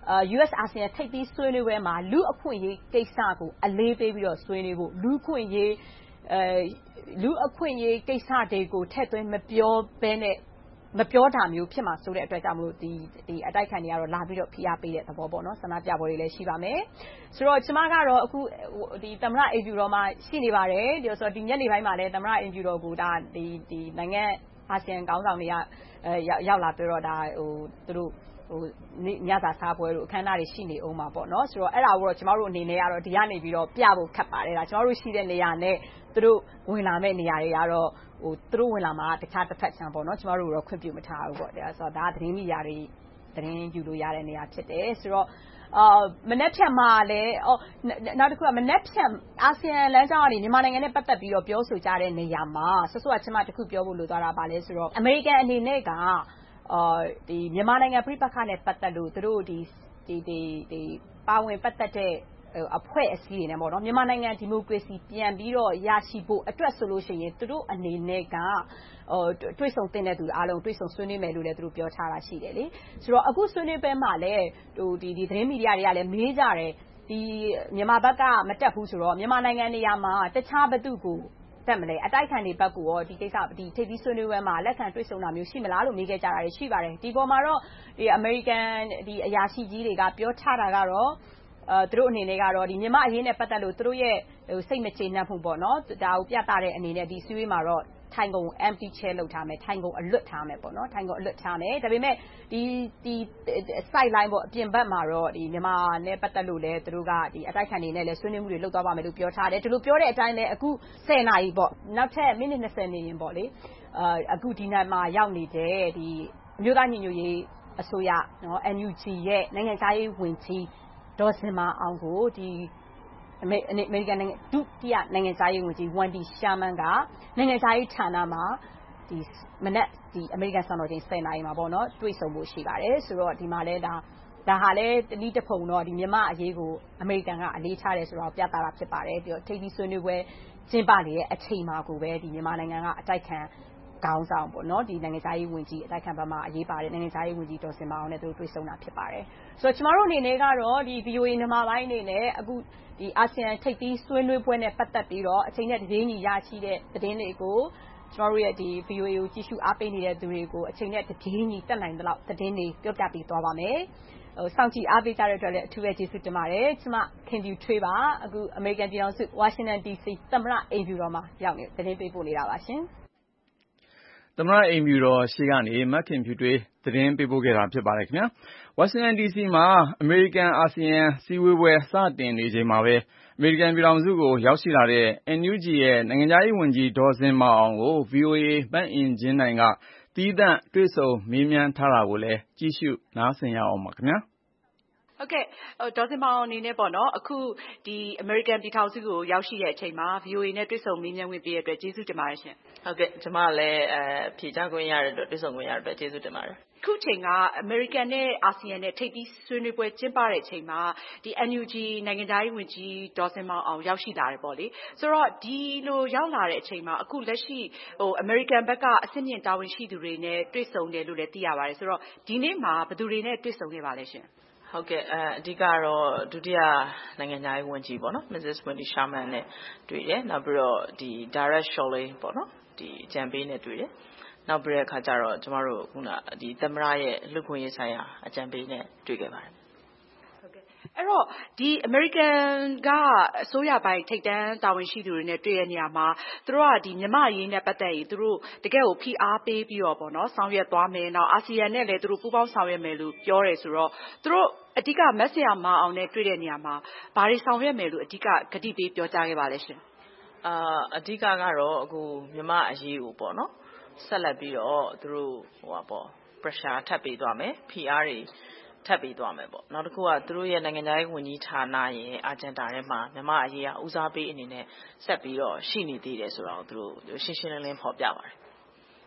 U S အာဆီယံထိပ်သီးဆွေးနွေးပွဲမှာလူအခွင့်အရေးကိစ္စကိုအလေးပေးပြီးတော့ဆွေးနွေးဖို့လူအခွင့်အရေးအဲလူအခွင့်အရေးကိစ္စတွေကိုထည့်သွင်းမပြောဘဲနဲ့မပြောတာမျိုးဖြစ်မှာဆိုတဲ့အတွက်ကြောင့်မလို့ဒီဒီအတိုက်ခံတွေကတော့လာပြီးတော့ဖိအားပေးတဲ့သဘောပေါ့နော်ဆန္ဒပြပွဲတွေလည်းရှိပါမယ်ဆိုတော့ကျမကတော့အခုဒီသမ္မတအိမ်ဖြူတော်မှာရှိနေပါတယ်ဒီဆိုတော့ဒီညနေပိုင်းမှာလည်းသမ္မတအိမ်ဖြူတော်ကိုဒါဒီဒီနိုင်ငံအာဆီယံခေါင်းဆောင်တွေကအဲရောက်လာပြီးတော့ဒါဟိုသူတို့ဟိုညစာစားပွဲတို့အခမ်းအနားတွေရှိနေအောင်မှာပေါ့နော်ဆိုတော့အဲ့ဒါကိုတော့ကျမတို့အနေနဲ့ကတော့ဒီကနေပြီးတော့ပြဖို့ခက်ပါတယ်ဒါကျမတို့ရှိတဲ့နေရာနဲ့သူတို့ဝင်လာမဲ့နေရာတွေကတော့ဟိုသူတို့ဝင်လာမှာတခြားတစ်ဖက်ခြမ်းပေါ့နော်ကျမတို့တော့ခွင့်ပြုမထားဘူးပေါ့ဒါဆိုတော့ဒါသတင်းမီဒီယာတွေသတင်းယူလို့ရတဲ့နေရာဖြစ်တယ်ဆိုတော့အာမနက်ဖြန်မှာလည်းအော်နောက်တစ်ခုကမနက်ဖြန်အာဆီယံလမ်းကြောင်းကနေမြန်မာနိုင်ငံနဲ့ပတ်သက်ပြီးတော့ပြောဆိုကြတဲ့နေရာမှာဆော့ဆော့ကကျမတစ်ခုပြောဖို့လိုသွားတာပါလဲဆိုတော့အမေရိကန်အနေနဲ့ကအာဒီမြန်မာနိုင်ငံပြည်ပခါနဲ့ပတ်သက်လို့သူတို့ဒီဒီဒီဒီပါဝင်ပတ်သက်တဲ့အဖွဲ့အစည်းတွေနဲ့ပေါ့နော်မြန်မာနိုင်ငံဒီမိုကရေစီပြန်ပြီးတော့ရရှိဖို့အတွက်ဆိုလို့ရှိရင်သူတို့အနေနဲ့ကဟိုတွေ့ဆုံတင်တဲ့သူအားလုံးတွေ့ဆုံဆွေးနွေးမယ်လို့လည်းသူတို့ပြောထားတာရှိတယ်လေဆိုတော့အခုဆွေးနွေးပွဲမှာလည်းဟိုဒီဒီသတင်းမီဒီယာတွေကလည်းမေးကြတယ်ဒီမြန်မာဘက်ကမတက်ဘူးဆိုတော့မြန်မာနိုင်ငံနေရာမှာတခြားဘသူကိုတက်မလဲအတိုက်ခံတွေဘက်ကိုရောဒီကိစ္စဒီထိပ်သီးဆွေးနွေးပွဲမှာလက်ခံတွေ့ဆုံတာမျိုးရှိမလားလို့မေးခဲ့ကြတာရှိပါတယ်ဒီပေါ်မှာတော့ဒီအမေရိကန်ဒီအရာရှိကြီးတွေကပြောထားတာကတော့အဲသူတို့အနေနဲ့ကတော့ဒီမြန်မာအရေးနဲ့ပတ်သက်လို့သူတို့ရဲ့ဟိုစိတ်မကျေနပ်မှုပေါ့နော်ဒါကိုပြသတဲ့အနေနဲ့ဒီဆွေးနွေးမှာတော့ထိုင်ကုန် empty chair လောက်ထားမယ်ထိုင်ကုန်အလွတ်ထားမယ်ပေါ့နော်ထိုင်ကုန်အလွတ်ထားမယ်ဒါပေမဲ့ဒီဒီ site line ပေါ့အပြင်ဘက်မှာတော့ဒီမြန်မာနဲ့ပတ်သက်လို့လည်းသူတို့ကဒီအတိုက်ခံနေနဲ့လည်းဆွေးနွေးမှုတွေလုပ်သွားပါမယ်လို့ပြောထားတယ်ဒီလိုပြောတဲ့အတိုင်းလည်းအခုဆယ်နာရီပေါ့နောက်ထပ်မိနစ်၂၀နေရင်ပေါ့လေအာအခုဒီနေ့မှာရောက်နေတဲ့ဒီအမျိုးသားညီညွတ်ရေးအစိုးရနော် N U G ရဲ့နိုင်ငံသားရေးဝန်ကြီးဒေါ်စင်မာအောင်ကိုဒီအမေအမေရိကန်နိုင်ငံဒုတိယနိုင်ငံသားရေးဝန်ကြီးဝန်ဒီရှာမန်ကနိုင်ငံသားရေးဌာနမှာဒီမနက်ဒီအမေရိကန်စံတော်ချိန်ဆယ်နာရီမှာပေါ့နော်တွေ့ဆုံဖို့ရှိပါတယ်ဆိုတော့ဒီမှာလဲဒါဒါဟာလဲတနည်းတစ်ပုံတော့ဒီမြန်မာအရေးကိုအမေရိကန်ကအလေးထားတယ်ဆိုတော့ပြသတာဖြစ်ပါတယ်ပြီးတော့ထိပ်သီးဆွေးနွေးပွဲကျင်းပနေတဲ့အချိန်မှာကိုပဲဒီမြန်မာနိုင်ငံကအတိုက်ခံခေါင်းဆောင်ပေါ့နော်ဒီနိုင်ငံသားရေးဝန်ကြီးအတိုက်ခံဘက်မှာအရေးပါတယ်နိုင်ငံသားရေးဝန်ကြီးဒေါ်စင်မာအောင်နဲ့သူတို့တွေ့ဆုံတာဖြစ်ပါတယ်ဆိုတော့ကျမတို့အနေနဲ့ကတော့ဒီ V O A မြန်မာပိုင်းအနေနဲ့အခုဒီအာဆီယံထိပ်သီးဆွေးနွေးပွဲနဲ့ပတ်သက်ပြီးတော့အချိန်နဲ့သတင်းကြီးရရှိတဲ့သတင်းတွေကိုကျမတို့ရဲ့ဒီ V O A ကိုကြည့်ရှုအားပေးနေတဲ့သူတွေကိုအချိန်နဲ့သတင်းကြီးတက်နိုင်သလောက်သတင်းတွေပြောပြပေးသွားပါမယ်ဟိုစောင့်ကြည့်အားပေးကြတဲ့အတွက်လည်းအထူးပဲကျေးဇူးတင်ပါတယ်ကျမခင်ဗျူထွေးပါအခုအမေရိကန်ပြည်ထောင်စုဝါရှင်တန် D C သမ္မတအိမ်ဖြူတော်မှာရောက်နေသတင်းပေးပို့နေတာပါရှင်သမ္မတအိမ်ဖြူတော်ရှိကနေမက်ခင်ဖြူတွေးသတင်းပေးပို့ခဲ့တာဖြစ်ပါတယ်ခင်ဗျာဝါရှင်တန် ဒီစီ မှာအမေရိကန်အာဆီယံစည်းဝေးပွဲစတင်နေချိန်မှာပဲအမေရိကန်ပြည်ထောင်စုကိုရောက်ရှိလာတဲ့ N U G ရဲ့နိုင်ငံခြားရေးဝန်ကြီးဒေါ်စင်မာအောင်ကို V O A မတ်အင်ဂျင်းနိုင်ကတီးသန့်တွေ့ဆုံမေးမြန်းထားတာကိုလည်းကြည့်ရှုနားဆင်ရအောင်ပါခင်ဗျာဟုတ်ကဲ့ဒေါ်စင်မာအောင်အနေနဲ့ပေါ့နော်အခုဒီအမေရိကန်ပြည်ထောင်စုကိုရောက်ရှိတဲ့အချိန်မှာ V O A နဲ့တွေ့ဆုံမေးမြန်းခွင့်ပေးရတဲ့အတွက်ကျေးဇူးတင်ပါတယ်ရှင်ဟုတ်ကဲ့ကျွန်မလည်းအဲဖြေကြားခွင့်ရတဲ့အတွက်တွေ့ဆုံခွင့်ရတဲ့အတွက်ကျေးဇူးတင်ပါတယ်ခုချိန်ကအမေရိကန်နဲ့အာဆီယံနဲ့ထိပ်သီးဆွေးနွေးပွဲကျင်းပတဲ့အချိန်မှာဒီ N U G နိုင်ငံသားရေးဝန်ကြီးဒေါ်စင်မာအောင်ရောက်ရှိလာတယ်ပေါ့လေဆိုတော့ဒီလိုရောက်လာတဲ့အချိန်မှာအခုလက်ရှိဟိုအမေရိကန်ဘက်ကအဆင့်မြင့်တာဝန်ရှိသူတွေနဲ့တွေ့ဆုံတယ်လို့လည်းသိရပါတယ်ဆိုတော့ဒီနေ့မှာဘယ်သူတွေနဲ့တွေ့ဆုံခဲ့ပါလဲရှင်ဟုတ်ကဲ့အဲအဓိကတော့ဒုတိယနိုင်ငံသားရေးဝန်ကြီးပေါ့နော် Missus Wendy Sherman နဲ့တွေ့တယ်နောက်ပြီးတော့ဒီ Direct Shirley ပေါ့နော်ဒီအကြံပေးနဲ့တွေ့တယ်နောက်ပြီးတဲ့အခါကျတော့ကျမတို့ခုနဒီသမ္မတရဲ့လူခွင့်ရေးဆိုင်ရာအကြံပေးနဲ့တွေ့ခဲ့ပါတယ်ဟုတ်ကဲ့အဲ့တော့ဒီ American ကအစိုးရပိုင်းထိပ်တန်းတာဝန်ရှိသူတွေနဲ့တွေ့ရတဲ့နေရာမှာသူတို့ကဒီမြန်မာအရေးနဲ့ပတ်သက်ရင်သူတို့တကယ်ကိုဖိအားပေးပြီးတော့ပေါ့နော်ဆောင်ရွက်သွားမယ်နောက်အာဆီယံနဲ့လည်းသူတို့ပူးပေါင်းဆောင်ရွက်မယ်လို့ပြောတယ်ဆိုတော့သူတို့အဓိကမက်ဆီယာမာအောင်နဲ့တွေ့တဲ့နေရာမှာဘာတွေဆောင်ရွက်မယ်လို့အဓိကဂတိပေးပြောကြားခဲ့ပါလဲရှင်အာအဓိကကတော့အခုမြန်မာအရေးကိုပေါ့နော်ဆက်လက်ပြီးတော့သူတို့ဟိုပါပေါ့ pressure ထပ်ပေးသွားမယ်ဖိအားတွေထပ်ပေးသွားမယ်ပေါ့နောက်တစ်ခုကသူတို့ရဲ့နိုင်ငံသားရေးဝန်ကြီးဌာနရဲ့ agenda ထဲမှာမြန်မာအရေးကဦးစားပေးအနေနဲ့ဆက်ပြီးတော့ရှိနေသေးတယ်ဆိုတော့သူတို့ရှင်းရှင်းလင်းလင်းဖော်ပြပါတယ်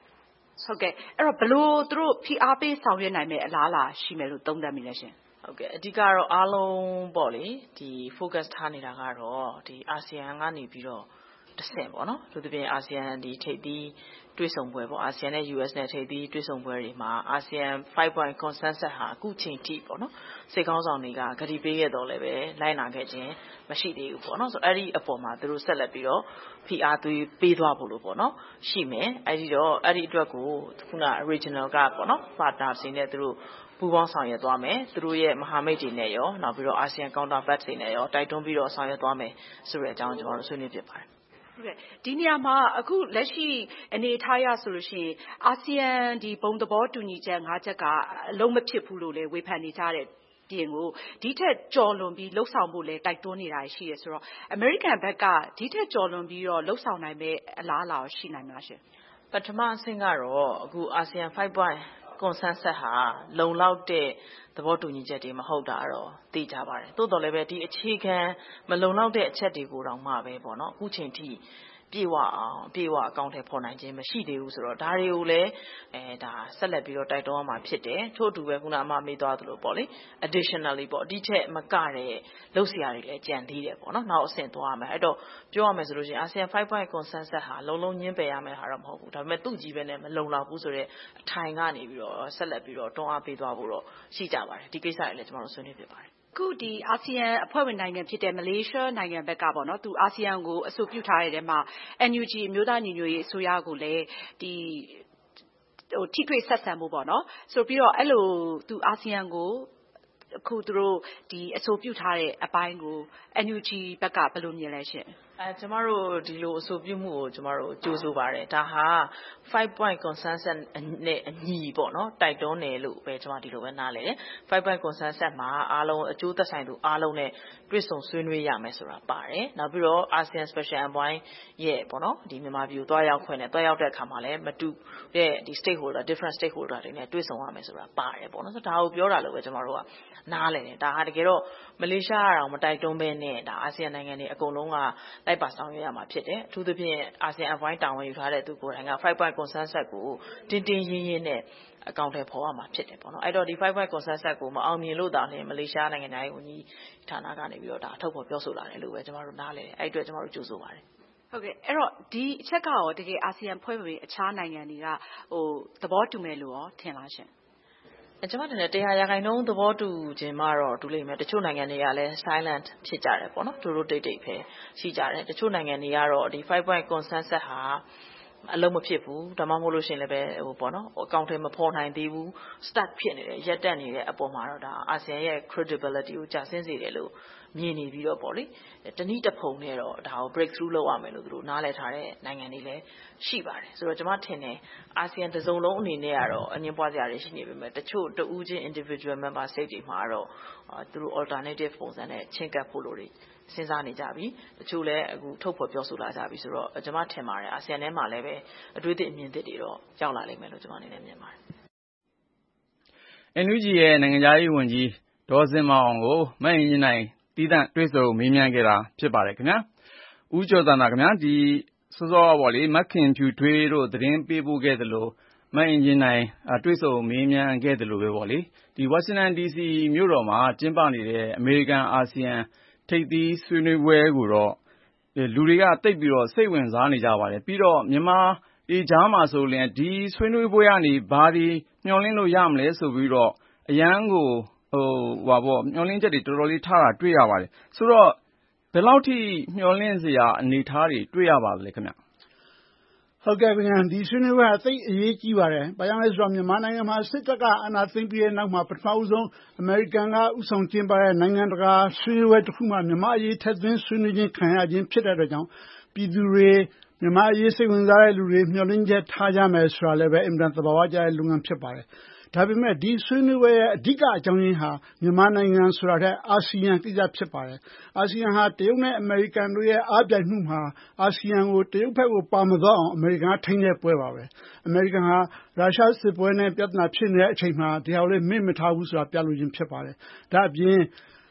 ဟုတ်ကဲ့အဲ့တော့ဘလို့သူတို့ဖိအားပေးဆောင်ရွက်နိုင်မယ့်အလားအလာရှိမယ်လို့သုံးသပ်မိလဲရှင်ဟုတ်ကဲ့အဓိကတော့အားလုံးပေါ့လေဒီ focus ထားနေတာကတော့ဒီအာဆီယံကနေပြီးတော့တစ်ဆင့်ပေါ့နော်သူတို့ပြင်အာဆီယံဒီထိပ်သီးတွေ့ဆုံပွဲပေါ့အာဆီယံနဲ့ U S နဲ့ထိပ်သီးတွေ့ဆုံပွဲတွေမှာအာဆီယံ five point consensus ဟာအခုချိန်ထိပေါ့နော်စိတ်ကောင်းဆောင်တွေကဂတိပေးခဲ့တော့လည်းပဲလိုက်နာခဲ့ခြင်းမရှိသေးဘူးပေါ့နော်ဆိုတော့အဲ့ဒီအပေါ်မှာသူတို့ဆက်လက်ပြီးတော့ဖိအားသွေးပေးသွားဖို့လို့ပေါ့နော်ရှိမယ်အဲ့ဒီတော့အဲ့ဒီအတွက်ကိုခုန regional ကပေါ့နော် partner တွေနဲ့သူတို့ပူးပေါင်းဆောင်ရွက်သွားမယ်သူတို့ရဲ့မဟာမိတ်တွေနဲ့ရောနောက်ပြီးတော့ ASEAN counterpart တွေနဲ့ရောတိုက်တွန်းပြီးတော့ဆောင်ရွက်သွားမယ်ဆိုတဲ့အကြောင်းကျွန်တော်တို့ဆွေးနွေးဖြစ်ပါတယ်ဒီနေရာမှာအခုလက်ရှိအနေအထားရဆိုလို့ရှိရင်အာဆီယံဒီဘုံသဘောတူညီချက်၅ချက်ကအလုံးမဖြစ်ဘူးလို့လည်းဝေဖန်နေကြတဲ့ပြင်ကိုဒီထက်ကြော်လွန်ပြီးလှုပ်ဆောင်ဖို့လည်းတိုက်တွန်းနေတာရှိရဆိုတော့ American ဘက်ကဒီထက်ကြော်လွန်ပြီးတော့လှုပ်ဆောင်နိုင်မဲ့အလားအလာရှိနိုင်မလားရှင်ပထမအဆင့်ကတော့အခုအာဆီယံ five point consensus ဟာလုံလောက်တဲ့သဘောတူညီချက်တွေမဟုတ်တာတော့သိကြပါတယ်တိုးတော်လည်းပဲဒီအခြေခံမလုံလောက်တဲ့အချက်တွေကိုတောင်မှပဲပေါ့နော်အခုချိန်ထိပြေဝအောင်ပြေဝအကောင့်ထဲပေါ်နိုင်ခြင်းမရှိသေးဘူးဆိုတော့ဒါတွေကိုလည်းအဲဒါဆက်လက်ပြီးတော့တိုက်တွန်းရမှာဖြစ်တယ်ထို့အတူပဲခုနအမမေးသွားသလိုပေါ့လေ additionally ပေါ့ဒီချက်မကတဲ့လှုပ်ရှားတွေလည်းကြံသေးတယ်ပေါ့နော်နောက်အဆင့်သွားရမယ်အဲ့တော့ပြောရမယ်ဆိုလို့ရှိရင် ASEAN five point consensus ဟာလုံးလုံးညှင်းပယ်ရမယ်ဟာတော့မဟုတ်ဘူးဒါပေမဲ့သူ့ကြီးပဲနဲ့မလုံလောက်ဘူးဆိုတော့အထိုင်ကနေပြီးတော့ဆက်လက်ပြီးတော့တွန်းအားပေးသွားဖို့တော့ရှိကြပါတယ်ဒီကိစ္စတွေလည်းကျွန်တော်တို့ဆွေးနွေးဖြစ်ပါတယ်ခုဒီအာဆီယံအဖွဲ့ဝင်နိုင်ငံဖြစ်တဲ့မလေးရှားနိုင်ငံဘက်ကပေါ့နော်သူအာဆီယံကိုအဆိုပြုထားတဲ့ထဲမှာ N U G အမျိုးသားညီညွတ်ရေးအစိုးရကိုလည်းဒီဟိုထိတွေ့ဆက်ဆံမှုပေါ့နော်ဆိုပြီးတော့အဲ့လိုသူအာဆီယံကိုအခုသူတို့ဒီအဆိုပြုထားတဲ့အပိုင်းကို N U G ဘက်ကဘယ်လိုမြင်လဲရှင်အဲကျမတို့ဒီလိုအဆိုပြုမှုကိုကျမတို့ကြိုးဆိုပါတယ်ဒါဟာ five point consensus နဲ့အညီပေါ့နော်တိုက်တွန်းတယ်လို့ပဲကျမဒီလိုပဲနားလည်တယ် five point consensus မှာအားလုံးအကျိုးသက်ဆိုင်သူအားလုံးနဲ့တွေ့ဆုံဆွေးနွေးရမယ်ဆိုတာပါတယ်နောက်ပြီးတော့ ASEAN Special Envoy ရဲ့ပေါ့နော်ဒီမြန်မာပြည်ကိုတွားရောက်ခွင့်နဲ့တွားရောက်တဲ့အခါမှာလည်းမတူတဲ့ဒီ stakeholder different stakeholder တွေနဲ့တွေ့ဆုံရမယ်ဆိုတာပါတယ်ပေါ့နော်ဆိုတော့ဒါကိုပြောတာလို့ပဲကျမတို့ကနားလည်တယ်ဒါဟာတကယ်တော့မလေးရှားကတော့မတိုက်တွန်းဘဲနဲ့ဒါအာဆီယံနိုင်ငံတွေအကုန်လုံးကလိုက်ပါဆောင်ရွက်ရမှာဖြစ်တယ်အထူးသဖြင့်အာဆီယံအပိုင်းတာဝန်ယူထားတဲ့သူကိုယ်တိုင်က five point consensus ကိုတင်းတင်းရင်းရင်းနဲ့အကောင့်ထဲပေါ်ရမှာဖြစ်တယ်ပေါ့နော်အဲ့တော့ဒီ five point consensus ကိုမအောင်မြင်လို့တာနဲ့မလေးရှားနိုင်ငံသားရေးဝန်ကြီးဌာနကနေပြီးတော့ဒါအထောက်ပေါ်ပြောဆိုလာတယ်လို့ပဲကျမတို့နားလည်တယ်အဲ့အတွက်ကျမတို့ကြိုးဆိုပါတယ်ဟုတ်ကဲ့အဲ့တော့ဒီအချက်ကရောတကယ်အာဆီယံဖွဲ့ဝင်အခြားနိုင်ငံတွေကဟိုသဘောတူမယ်လို့ရောထင်လားရှင်အကျမတင်တဲ့တရားရာခိုင်နှုန်းသဘောတူခြင်းမှတော့တူလိမ့်မယ်တချို့နိုင်ငံတွေကလည်း silent ဖြစ်ကြတယ်ပေါ့နော်တူတူတိတ်တိတ်ပဲရှိကြတယ်တချို့နိုင်ငံတွေကတော့ဒီ five point consensus ဟာအလုံးမဖြစ်ဘူးဒါမှမဟုတ်လို့ရှင်လည်းပဲဟိုပေါ့နော်အကောင့်ထဲမပေါ်နိုင်သေးဘူး stuck ဖြစ်နေတယ်ရက်တက်နေတဲ့အပေါ်မှာတော့ဒါအာဆီယံရဲ့ credibility ကိုကျဆင်းစေတယ်လို့မြင်နေပြီးတော့ပေါ့လေတနည်းတစ်ဖုံနဲ့တော့ဒါကို breakthrough လုပ်ရမယ်လို့သူတို့နားလည်ထားတဲ့နိုင်ငံတွေလည်းရှိပါတယ်ဆိုတော့ကျွန်မထင်တယ်အာဆီယံတစ်စုံလုံးအနေနဲ့ကတော့အငင်းပွားစရာတွေရှိနေပေမဲ့တချို့တဦးချင်း individual member state တွေမှာတော့သူတို့ alternative ပုံစံနဲ့ချင်းကပ်ဖို့လို့တွေစဉ်းစားနေကြပြီတချို့လည်းအခုထုတ်ဖော်ပြောဆိုလာကြပြီဆိုတော့ကျွန်မထင်ပါတယ်အာဆီယံထဲမှာလည်းပဲအတွေ့အကြုံအမြင်သစ်တွေတော့ရောက်လာလိမ့်မယ်လို့ကျွန်မအနေနဲ့မြင်ပါတယ် N U G ရဲ့နိုင်ငံခြားရေးဝန်ကြီးဒေါ်စင်မောင်အောင်ကိုမအင်ကြင်းနိုင်တီးသန့်တွေ့ဆုံမေးမြန်းခဲ့တာဖြစ်ပါတယ်ခင်ဗျာဦးကျော်သန္တာခင်ဗျာဒီစောစောပေါ့လေမခင်ဖြူထွေးတို့သတင်းပေးပို့ခဲ့သလိုမအင်ကြင်းနိုင်တွေ့ဆုံမေးမြန်းခဲ့သလိုပဲပေါ့လေဒီဝါရှင်တန် ဒီ စီ မြို့တော်မှာကျင်းပနေတဲ့အမေရိကန်အာဆီယံထိပ်သီးဆွေးနွေးပွဲကိုတော့လူတွေကတိတ်ပြီးတော့စိတ်ဝင်စားနေကြပါတယ်ပြီးတော့မြန်မာဒီကြားမှာဆိုရင်ဒီဆွေးနွေးပွဲကနေဘာဒီမျှော်လင့်လို့ရမလဲဆိုပြီးတော့အရန်ကိုဟိုဟာပေါ့မျှော်လင့်ချက်တွေတော်တော်လေးထားတာတွေ့ရပါတယ်ဆိုတော့ဘယ်လောက်ထိမျှော်လင့်စရာအနေထားတွေတွေ့ရပါလဲခင်ဗျဟုတ်ကဲ့ဗျာဒီဆွေးနွေးပွဲအသိအရေးကြီးပါတယ်။ဘာကြောင့်လဲဆိုတော့မြန်မာနိုင်ငံမှာစစ်တပ်ကအာဏာသိမ်းပြီးတဲ့နောက်မှာပထမဆုံးအမေရိကန်ကဥဆောင်ကျင်းပတဲ့နိုင်ငံတကာဆွေးနွေးပွဲတစ်ခုမှမြန်မာအရေးထက်သွင်းဆွေးနွေးခြင်းခံရခြင်းဖြစ်တဲ့အတွက်ကြောင့်ပြည်သူတွေမြန်မာအရေးစိတ်ဝင်စားတဲ့လူတွေမျှော်လင့်ချက်ထားကြမယ်ဆိုတာလည်းပဲအင်မတန်သဘာဝကျတဲ့လုပ်ငန်းဖြစ်ပါတယ်။ဒါပေမဲ့ဒီဆွေးနွေးပွဲရဲ့အဓိကအကြောင်းရင်းဟာမြန်မာနိုင်ငံဆိုတာတဲ့အာဆီယံကိစ္စဖြစ်ပါတယ်။အာဆီယံဟာတရုတ်နဲ့အမေရိကန်တို့ရဲ့အားပြိုင်မှုမှာအာဆီယံကိုတရုတ်ဘက်ကိုပါမသွားအောင်အမေရိကန်ကထိန်းတဲ့ပွဲပါပဲ။အမေရိကန်ဟာရုရှားစစ်ပွဲနဲ့ပြဿနာဖြစ်နေတဲ့အချိန်မှာဒီဟာကိုလည်းမေ့မထားဘူးဆိုတာပြလို့ချင်းဖြစ်ပါတယ်။ဒါအပြင်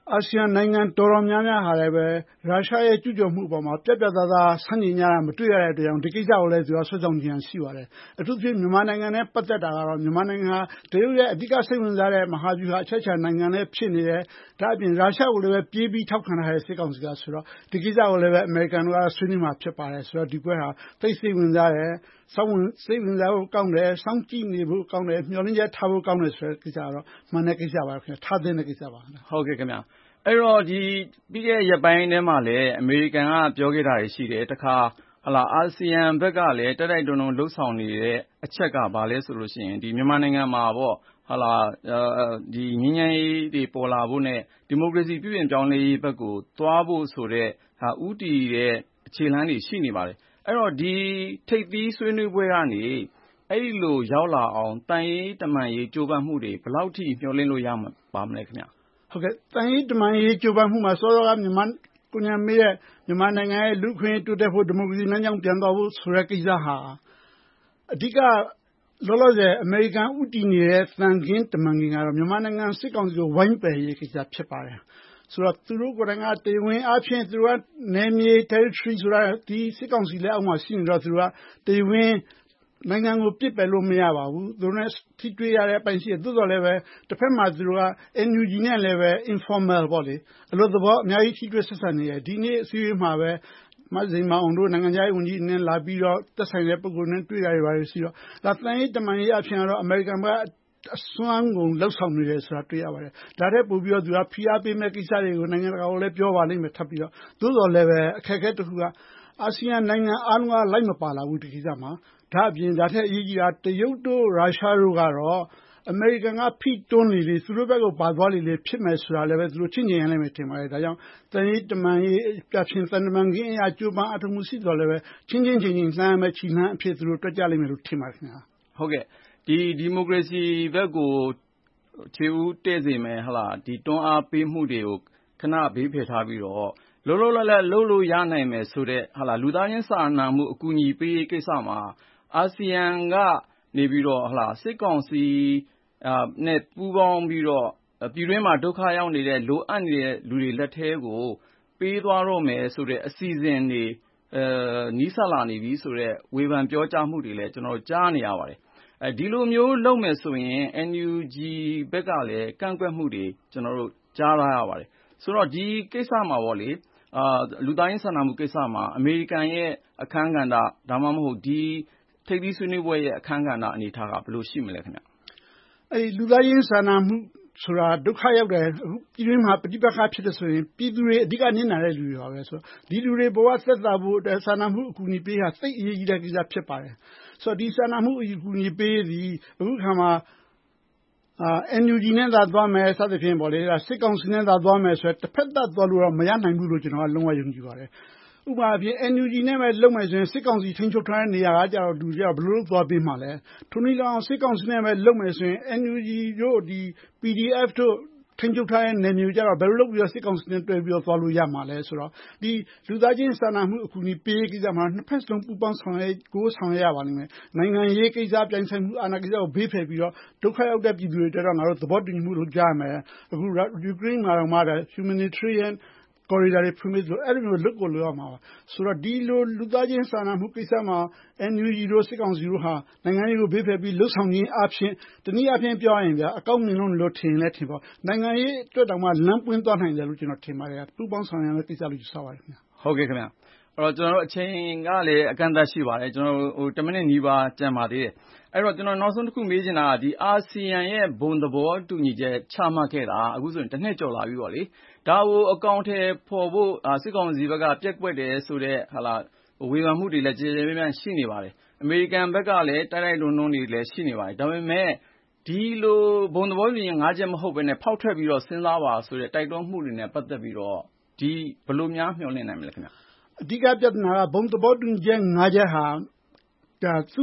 အာဆီယံနိုင်ငံတော်တော်များများဟာလည်းပဲရုရှားရဲ့ကျူးကျော်မှုအပေါ်မှာပြတ်ပြတ်သားသားဆန့်ကျင်ကြတာမတွေ့ရတဲ့အတွက်ကြောင့်ဒီကိစ္စကိုလည်းသူကဆွဆောင်ကြံရှိပါတယ်။အထူးသဖြင့်မြန်မာနိုင်ငံနဲ့ပတ်သက်တာကတော့မြန်မာနိုင်ငံဟာတရုတ်ရဲ့အဓိကစိတ်ဝင်စားတဲ့မဟာဗျူဟာအချက်အချာနိုင်ငံလည်းဖြစ်နေတယ်။ဒါအပြင်ရုရှားကိုလည်းပဲပြေးပြီးထောက်ခံထားတဲ့စစ်ကောင်စီကဆိုတော့ဒီကိစ္စကိုလည်းပဲအမေရိကန်တို့ကဆွေးနွေးမှာဖြစ်ပါတယ်ဆိုတော့ဒီပွဲဟာသိစိတ်ဝင်စားတယ်စောင့်ဝင်စိတ်ဝင်စားဖို့ကောင်းတယ်စောင့်ကြည့်နေဖို့ကောင်းတယ်မျှော်လင့်ချက်ထားဖို့ကောင်းတယ်ဆိုတဲ့ကိစ္စကတော့မှန်တဲ့ကိစ္စပါခင်ဗျထားတဲ့ကိစ္စပါဟုတ်ကဲ့ခင်ဗျအဲ့တော့ဒီပြီးခဲ့တဲ့ရက်ပိုင်းထဲမှာလည်းအမေရိကန်ကပြောခဲ့တာရှိတယ်တခါဟလာအာဆီယံဘက်ကလည်းတိုက်တိုက်တွန်းတွန်းလှုပ်ဆောင်နေတဲ့အချက်ကဘာလဲဆိုလို့ရှိရင်ဒီမြန်မာနိုင်ငံမှာပေါ့ဟလာဒီငញ្ញမ်းရေးတွေပေါ်လာဖို့နဲ့ဒီမိုကရေစီပြုပြင်ပြောင်းလဲရေးဘက်ကိုသွားဖို့ဆိုတဲ့ဟာဥတီရဲ့အခြေလှမ်းတွေရှိနေပါတယ်အဲ့တော့ဒီထိပ်သီးဆွေးနွေးပွဲကနေအဲ့ဒီလိုရောက်လာအောင်တန်ရေးတမန်ရေးကြိုးပမ်းမှုတွေဘယ်လောက်ထိမျှော်လင့်လို့ရမှာပါမလဲခင်ဗျဟုတ်ကဲ့တန်ရေးတမန်ရေးကြိုးပမ်းမှုမှာစောစောကမြန်မာကိုညာမေးရဲ့မြန်မာနိုင်ငံရဲ့လူခွင့်တိုးတက်ဖို့ဒီမိုကရေစီလမ်းကြောင်းပြန်သွားဖို့ဆိုတဲ့ကိစ္စဟာအဓိကလောလောဆယ်အမေရိကန်ဥတီနေတဲ့တန်ခင်းတမန်ခင်းကတော့မြန်မာနိုင်ငံစစ်ကောင်စီကိုဝိုင်းပယ်ရေးကိစ္စဖြစ်ပါတယ်ဆိုတော့သူတို့ကိုယ်တိုင်ကတေဝင်အဖြစ်သူတို့ကနယ်မြေ territory ဆိုတာဒီစစ်ကောင်စီလက်အောက်မှာရှိနေတော့သူတို့ကတေဝင်နိုင်ငံကိုပြစ်ပယ်လို့မရပါဘူးသူတို့နဲ့ထိတွေ့ရတဲ့အပိုင်းရှိတယ်သို့တော်လည်းပဲတစ်ဖက်မှာသူတို့က N U G နဲ့လည်းပဲ informal ပေါ့လေအလို့သဘောအများကြီးထိတွေ့ဆက်ဆံနေတယ်ဒီနေ့အစည်းအဝေးမှာပဲမဇိမ်မအောင်တို့နိုင်ငံခြားရေးဝန်ကြီးနဲ့လာပြီးတော့သက်ဆိုင်တဲ့ပုဂ္ဂိုလ်နဲ့တွေ့ရတယ်ပါလို့ရှိတော့ဒါတန်ရေးတမန်ရေးအဖြစ်ကတော့အမေရိကန်ကအစွမ်းကုန်လှုပ်ဆောင်နေတယ်ဆိုတာတွေ့ရပါတယ်ဒါတဲ့ပို့ပြီးတော့သူကဖိအားပေးမဲ့ကိစ္စတွေကိုနိုင်ငံတကာကိုလည်းပြောပါလိမ့်မယ်ထပ်ပြီးတော့သို့တော်လည်းပဲအခက်အခဲတစ်ခုကအာဆီယံနိုင်ငံအားလုံးကလိုက်မပါလာဘူးဒီကိစ္စမှာဒါအပြင်ဒါထက်အရေးကြီးတာတရုတ်တို့ရုရှားတို့ကတော့အမေရိကန်ကဖိတွန်းနေလေသူတို့ဘက်ကိုပါသွားလေလေဖြစ်မယ်ဆိုတာလည်းပဲသူတို့ချင်းချင်ရနိုင်မယ်ထင်ပါတယ်ဒါကြောင့်တန်ရေးတမန်ရေးပြဖြစ်တန်တမန်ခင်းအရာကျိုးပန်းအထမှုရှိတော်လည်းပဲချင်းချင်းချင်းချင်းလှမ်းမယ်ချီနှမ်းအဖြစ်သူတို့တွက်ကြလိမ့်မယ်လို့ထင်ပါတယ်ခင်ဗျာဟုတ်ကဲ့ဒီဒီမိုကရေစီဘက်ကိုခြေဦးတည့်စေမယ်ဟလားဒီတွန်းအားပေးမှုတွေကိုခဏဘေးဖယ်ထားပြီးတော့လုံးလုံးလတ်လတ်လှုပ်လို့ရနိုင်မယ်ဆိုတဲ့ဟလားလူသားချင်းစာနာမှုအကူအညီပေးရေးကိစ္စမှာအာဆီယံကနေပြီးတော့ဟလားစစ်ကောင်စီအာနဲ့ပူးပေါင်းပြီးတော့ပြည်တွင်းမှာဒုက္ခရောက်နေတဲ့လိုအပ်နေတဲ့လူတွေလက်ထဲကိုပေးသွားတော့မယ်ဆိုတဲ့အစီအစဉ်တွေအဲနီးစပ်လာနေပြီဆိုတော့ဝေဖန်ပြောကြားမှုတွေလည်းကျွန်တော်ကြားနေရပါတယ်အဲဒီလိုမျိုးလုပ်မယ်ဆိုရင် N U G ဘက်ကလည်းကန့်ကွက်မှုတွေကျွန်တော်တို့ကြားလာရပါတယ်ဆိုတော့ဒီကိစ္စမှာပေါ့လေအာလူသားချင်းစာနာမှုကိစ္စမှာအမေရိကန်ရဲ့အခန်းကဏ္ဍဒါမှမဟုတ်ဒီထိပ်သီးဆွေးနွေးပွဲရဲ့အခန်းကဏ္ဍအနေထားကဘယ်လိုရှိမလဲခင်ဗျအဲဒီလူသားချင်းစာနာမှုဆိုတာဒုက္ခရောက်တယ်အခုပြည်တွင်းမှာပဋိပက္ခဖြစ်တယ်ဆိုရင်ပြည်သူတွေအဓိကနစ်နာတဲ့လူတွေပါပဲဆိုတော့ဒီလူတွေဘဝသက်သာဖို့အတွက်စာနာမှုအကူအညီပေးတာသိအရေးကြီးတဲ့ကိစ္စဖြစ်ပါတယ်ဆိုတော့ဒီစာနာမှုအကူအညီပေးသည်အခုခါမှာအာ N U G နဲ့သာသွားမယ်စသဖြင့်ပေါ့လေစစ်ကောင်စီနဲ့သာသွားမယ်ဆိုတော့တစ်ဖက်သက်သွားလို့တော့မရနိုင်ဘူးလို့ကျွန်တော်ကလုံးဝယုံကြည်ပါတယ်ဥပမာအဖြစ် N U G နဲ့ပဲလုပ်မယ်ဆိုရင်စစ်ကောင်စီထိန်းချုပ်ထားတဲ့နေရာကကြတော့လူကြဘယ်လိုလုပ်သွားပေးမှာလဲထိုနည်းလည်းအောင်စစ်ကောင်စီနဲ့ပဲလုပ်မယ်ဆိုရင် N U G တို့ဒီ P D F တို့ထိန်းချုပ်ထားတဲ့နယ်မြေကြတော့ဘယ်လိုလုပ်ပြီးတော့စစ်ကောင်စီနဲ့တွဲပြီးတော့သွားလို့ရမှာလဲဆိုတော့ဒီလူသားချင်းစာနာမှုအကူအညီပေးရေးကိစ္စမှာနှစ်ဖက်လုံးပူးပေါင်းဆောင်ရွက်ကိုဆောင်ရွက်ရပါလိမ့်မယ်နိုင်ငံရေးကိစ္စပြိုင်ဆိုင်မှုအာဏာကိစ္စကိုဘေးဖယ်ပြီးတော့ဒုက္ခရောက်တဲ့ပြည်သူတွေတော့ငါတို့သဘောတူညီမှုလုပ်ကြရမယ်အခုယူကရိန်းမှာတော့မှ humanitarian corridor တွေဖွင့်ပြီးဆိုအဲ့ဒီလိုလုပ်ကိုလုပ်ရမှာပါဆိုတော့ဒီလိုလူသားချင်းစာနာမှုကိစ္စမှာ N U G တို့စစ်ကောင်စီတို့ဟာနိုင်ငံရေးကိုဘေးဖယ်ပြီးလှုပ်ဆောင်ခြင်းအပြင်တနည်းအားဖြင့်ပြောရရင်ဗျာအကောင့်မြင်လို့လို့ထင်လဲထင်ပေါ့နိုင်ငံရေးအတွက်တောင်မှလမ်းပွင့်သွားနိုင်တယ်လို့ကျွန်တော်ထင်ပါတယ်ပူပေါင်းဆောင်ရွက်ရမယ့်ကိစ္စလို့ယူဆပါတယ်ခင်ဗျာဟုတ်ကဲ့ခင်ဗျာအဲ့တော့ကျွန်တော်တို့အချိန်ကလည်းအကန့်အသတ်ရှိပါတယ်ကျွန်တော်ဟိုtenမိနစ်နီးပါးကြံပါသေးတယ်အဲ့တော့ကျွန်တော်နောက်ဆုံးတစ်ခုမေးချင်တာကဒီအာဆီယံရဲ့ဘုံသဘောတူညီချက်ချမှတ်ခဲ့တာအခုဆိုရင်တစ်နှစ်ကျော်လာပြီပေါ့လေဒါကိုအကောင့်ထဲပေါ်ဖို့စစ်ကောင်စီဘက်ကပြက်ကွက်တယ်ဆိုတော့ဟာလာဝေဖန်မှုတွေလည်းကြေကြေပြန့်ပြန့်ရှိနေပါတယ်အမေရိကန်ဘက်ကလည်းတိုက်တိုက်တွန်းတွန်းတွေလည်းရှိနေပါတယ်ဒါပေမဲ့ဒီလိုဘုံသဘောတူညီငါးချက်မဟုတ်ဘဲနဲ့ဖောက်ထွက်ပြီးတော့စဉ်းစားပါဆိုတဲ့တိုက်တွန်းမှုတွေနဲ့ပတ်သက်ပြီးတော့ဒီဘယ်လိုများမျှော်လင့်နိုင်မလဲခင်ဗျအဓိကပြဿနာကဘုံသဘောတူညီချက်ငါးချက်ဟာဒါသူ